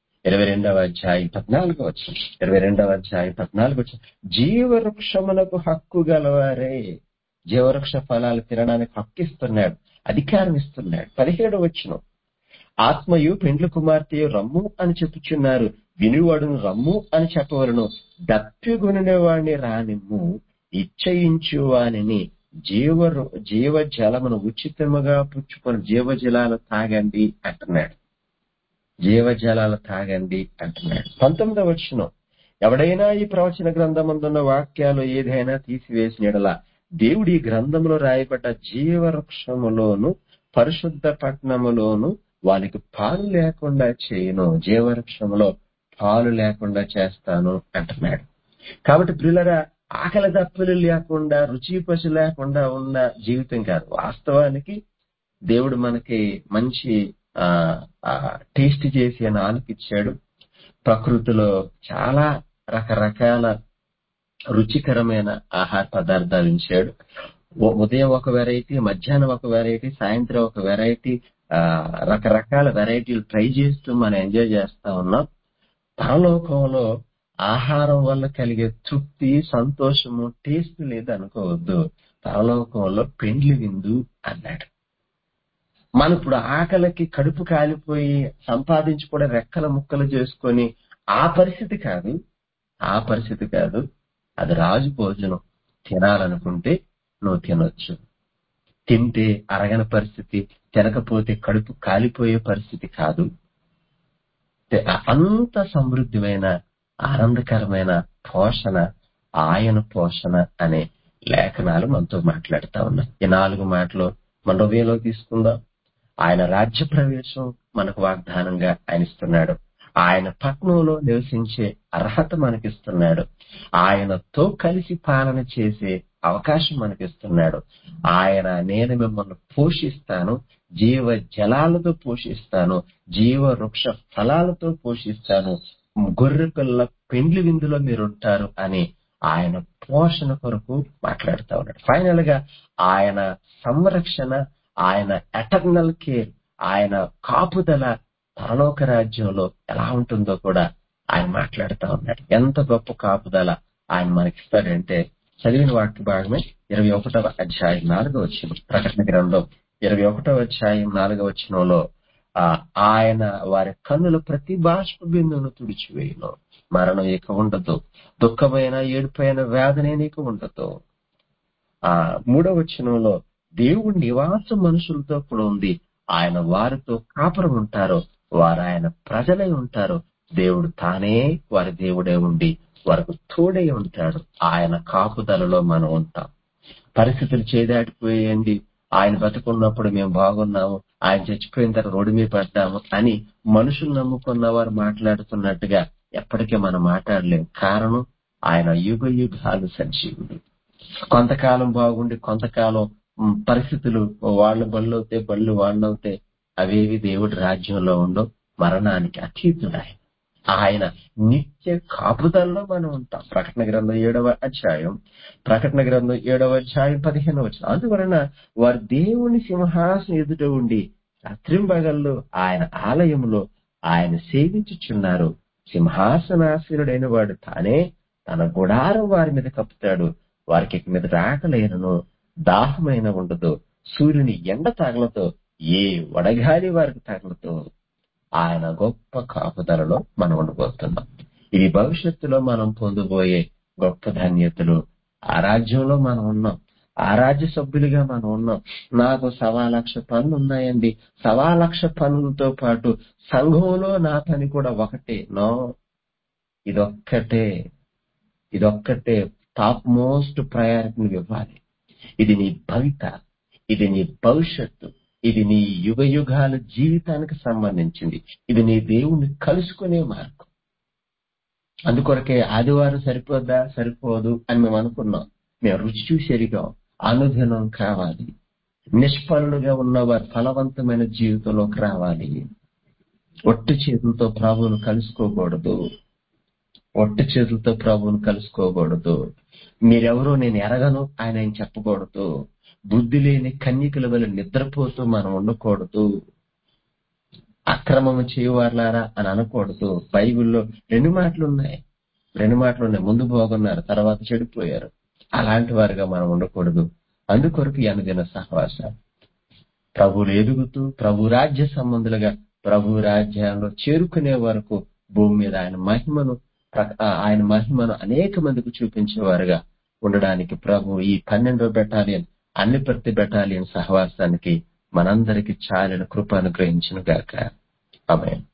Speaker 1: 14వ వచనం. 22వ అధ్యాయం 14వ వచనం. జీవవృక్షమునకు హక్కు గలవారే. జీవవృక్ష ఫలాలు తినడానికి హక్కు ఇస్తున్నాడు, అధికారం ఇస్తున్నాడు. 17వ వచనం. ఆత్మయు పెండ్లి కుమార్తెయు రమ్ము అని చెప్పుచున్నారు, వినివాడును రమ్ము అని చెప్పవలను. దప్పిగొనిన వాడిని రానిమ్ము, ఇచ్చయించు వానిని జీవజలమును ఉచితముగా పుచ్చుకొని జీవజలాలు తాగండి అంటున్నాడు. జీవజలాలు తాగండి అంటున్నాడు. 19వ వచనం. ఎవడైనా ఈ ప్రవచన గ్రంథమందున్న వాక్యాలు ఏదైనా తీసివేసిన యెడల దేవుడి గ్రంథములో రాయబడ్డ జీవవృక్షములోను పరిశుద్ధ పట్టణములోను వానికి పాలు లేకుండా చేయను. జీవవృక్షములో పాలు లేకుండా చేస్తాను అంటున్నాడు. కాబట్టి ప్రియులరా, ఆకలి దప్పులు లేకుండా రుచి పసి లేకుండా ఉన్న జీవితం కాదు. వాస్తవానికి దేవుడు మనకి మంచి టేస్ట్ చేసి నాలుక ఇచ్చాడు. ప్రకృతిలో చాలా రకరకాల రుచికరమైన ఆహార పదార్థాలు ఇచ్చాడు. ఉదయం ఒక వెరైటీ, మధ్యాహ్నం ఒక వెరైటీ, సాయంత్రం ఒక వెరైటీ, రకరకాల వెరైటీలు ట్రై చేస్తూ మనం ఎంజాయ్ చేస్తా ఉన్నాం. పరలోకంలో ఆహారం వల్ల కలిగే తృప్తి, సంతోషము, టేస్ట్ లేదు అనుకోవద్దు. పరలోకంలో పెండ్లి విందు అన్నాడు. మనం ఇప్పుడు ఆకలికి కడుపు కాలిపోయి సంపాదించుకోవడం రెక్కల ముక్కలు చేసుకొని ఆ పరిస్థితి కాదు. ఆ పరిస్థితి కాదు. అది రాజు భోజనం. తినాలనుకుంటే నువ్వు తినొచ్చు. తింటే అరగని పరిస్థితి, తినకపోతే కడుపు కాలిపోయే పరిస్థితి కాదు. అంత సమృద్ధిమైన ఆనందకరమైన పోషణ ఆయన పోషణ అనే లేఖనాలు మనతో మాట్లాడుతా ఉన్నాయి. ఈ 4 మాటలు మన హృదయంలో తీసుకుందాం. ఆయన రాజ్య ప్రవేశం మనకు వాగ్దానంగా ఆయన ఇస్తున్నాడు. ఆయన పట్నంలో నివసించే అర్హత మనకిస్తున్నాడు. ఆయనతో కలిసి పాలన చేసే అవకాశం మనకిస్తున్నాడు. ఆయన నేను మిమ్మల్ని పోషిస్తాను, జీవ జలాలతో పోషిస్తాను, జీవ వృక్ష ఫలాలతో పోషిస్తాను, గొర్రె పిల్ల పెండ్లి విందులో మీరుంటారు అని ఆయన పోషణ కొరకు మాట్లాడుతూ ఉన్నాడు. ఫైనల్ గా ఆయన సంరక్షణ, ఆయన ఎటర్నల్ కేర్, ఆయన కాపుదల పరలోక రాజ్యంలో ఎలా ఉంటుందో కూడా ఆయన మాట్లాడుతూ ఉన్నాడు. ఎంత గొప్ప కాపుదల ఆయన మనకిస్తాడంటే, చదివిన వాక్య భాగమే 21వ అధ్యాయం 4వ వచనం. ప్రకటన గ్రంథం 21వ అధ్యాయం 4వ వచనంలో ఆయన వారి కన్నుల ప్రతి బాష్ప బిందువును తుడిచివేయును. మరణం ఇక ఉండదు, దుఃఖమైన ఏడుపైన వేదనే నీకు ఉండదు. 3వ వచనంలో దేవుడి నివాసం మనుషులతో కూడా ఉంది. ఆయన వారితో కాపురం ఉంటారు, వారు ఆయన ప్రజలై ఉంటారు. దేవుడు తానే వారి దేవుడే ఉండి వారికి తోడై ఉంటాడు. ఆయన కాపుదలలో మనం ఉంటాం. పరిస్థితులు చేదాటిపోయేయండి, ఆయన బతుకున్నప్పుడు మేము బాగున్నాము, ఆయన చచ్చిపోయిన తర్వాత రోడ్డు మీద పడ్డాము అని మనుషులు నమ్ముకున్న వారు మాట్లాడుతున్నట్టుగా ఎప్పటికీ మనం మాట్లాడలేము. కారణం ఆయన యుగ యుగాలు సజీవుడు. కొంతకాలం బాగుండి కొంతకాలం పరిస్థితులు వాళ్ళ బళ్ళు అవుతాయి, బళ్ళు వాళ్ళు అవుతాయి. అవేవి దేవుడి రాజ్యంలో ఉండవు. మరణానికి అతీతుడు ఆయన నిత్య కాపుదల్లో మనం ఉంటాం. ప్రకటన గ్రంథం 7వ అధ్యాయం 15వ వచనం. అందువలన వారు దేవుని సింహాసనం ఎదుట ఉండి రాత్రింబగళ్ళు ఆయన ఆలయంలో ఆయన సేవించుచున్నారు. సింహాసనాసీనుడైన వాడు తానే తన గుడారం వారి మీద కప్పుతాడు. వారికి ఇక మీద ఆకలైనను దాహమైన ఉండదు, సూర్యుని ఎండ తగలతో, ఏ వడగాలి వారికి తగలతో. ఆయన గొప్ప కాపుదలలో మనం ఉండబోతున్నాం. ఇది భవిష్యత్తులో మనం పొందబోయే గొప్ప ధన్యతలు. ఆ రాజ్యంలో మనం ఉన్నాం, ఆ రాజ్య సభ్యులుగా మనం ఉన్నాం. నాకు 1,00,000 పనులు ఉన్నాయండి. 1,00,000 పనులతో పాటు సంఘంలో నా పని కూడా ఒకటే. నో, ఇదొక్కటే టాప్ మోస్ట్ ప్రయారిటీని ఇవ్వాలి. ఇది నీ భవిత, ఇది నీ భవిష్యత్తు, ఇది నీ యుగ యుగాల జీవితానికి సంబంధించింది. ఇది నీ దేవుణ్ణి కలుసుకునే మార్గం. అందుకొరకే ఆదివారం సరిపోద్దా, సరిపోదు అని మేము అనుకున్నాం. మేము రుచి చూసి ఎరిగాం. అనుదినం కావాలి. నిష్ఫలులుగా ఉన్నవారు ఫలవంతమైన జీవితంలోకి రావాలి. ఒట్టి చేతులతో ప్రభువును కలుసుకోకూడదు. ఒట్టి చేతులతో ప్రభువును కలుసుకోకూడదు. మీరెవరో నేను ఎరగను ఆయన ఏం చెప్పకూడదు. బుద్ధి లేని కన్యకల వల్ల నిద్రపోతూ మనం ఉండకూడదు. అక్రమము చేయవారులారా అని అనకూడదు. బైబిల్లో రెండు మాటలు ఉన్నాయి. ముందు బాగున్నారు, తర్వాత చెడిపోయారు. అలాంటి వారుగా మనం ఉండకూడదు. అందుకొరకు ఈ అనుదిన సహవాసం ప్రభువులు ఎదుగుతూ ప్రభు రాజ్య సంబంధులుగా ప్రభు రాజ్యంలో చేరుకునే వరకు భూమి మీద ఆయన మహిమను అనేక మందికి చూపించేవారుగా ఉండడానికి ప్రభు ఈ 12వ బెటాలియన్ అన్ని ప్రతి బెటాలియన్ సహవాసానికి మనందరికీ చాలిన కృప అనుగ్రహించును గాక. ఆమేన్.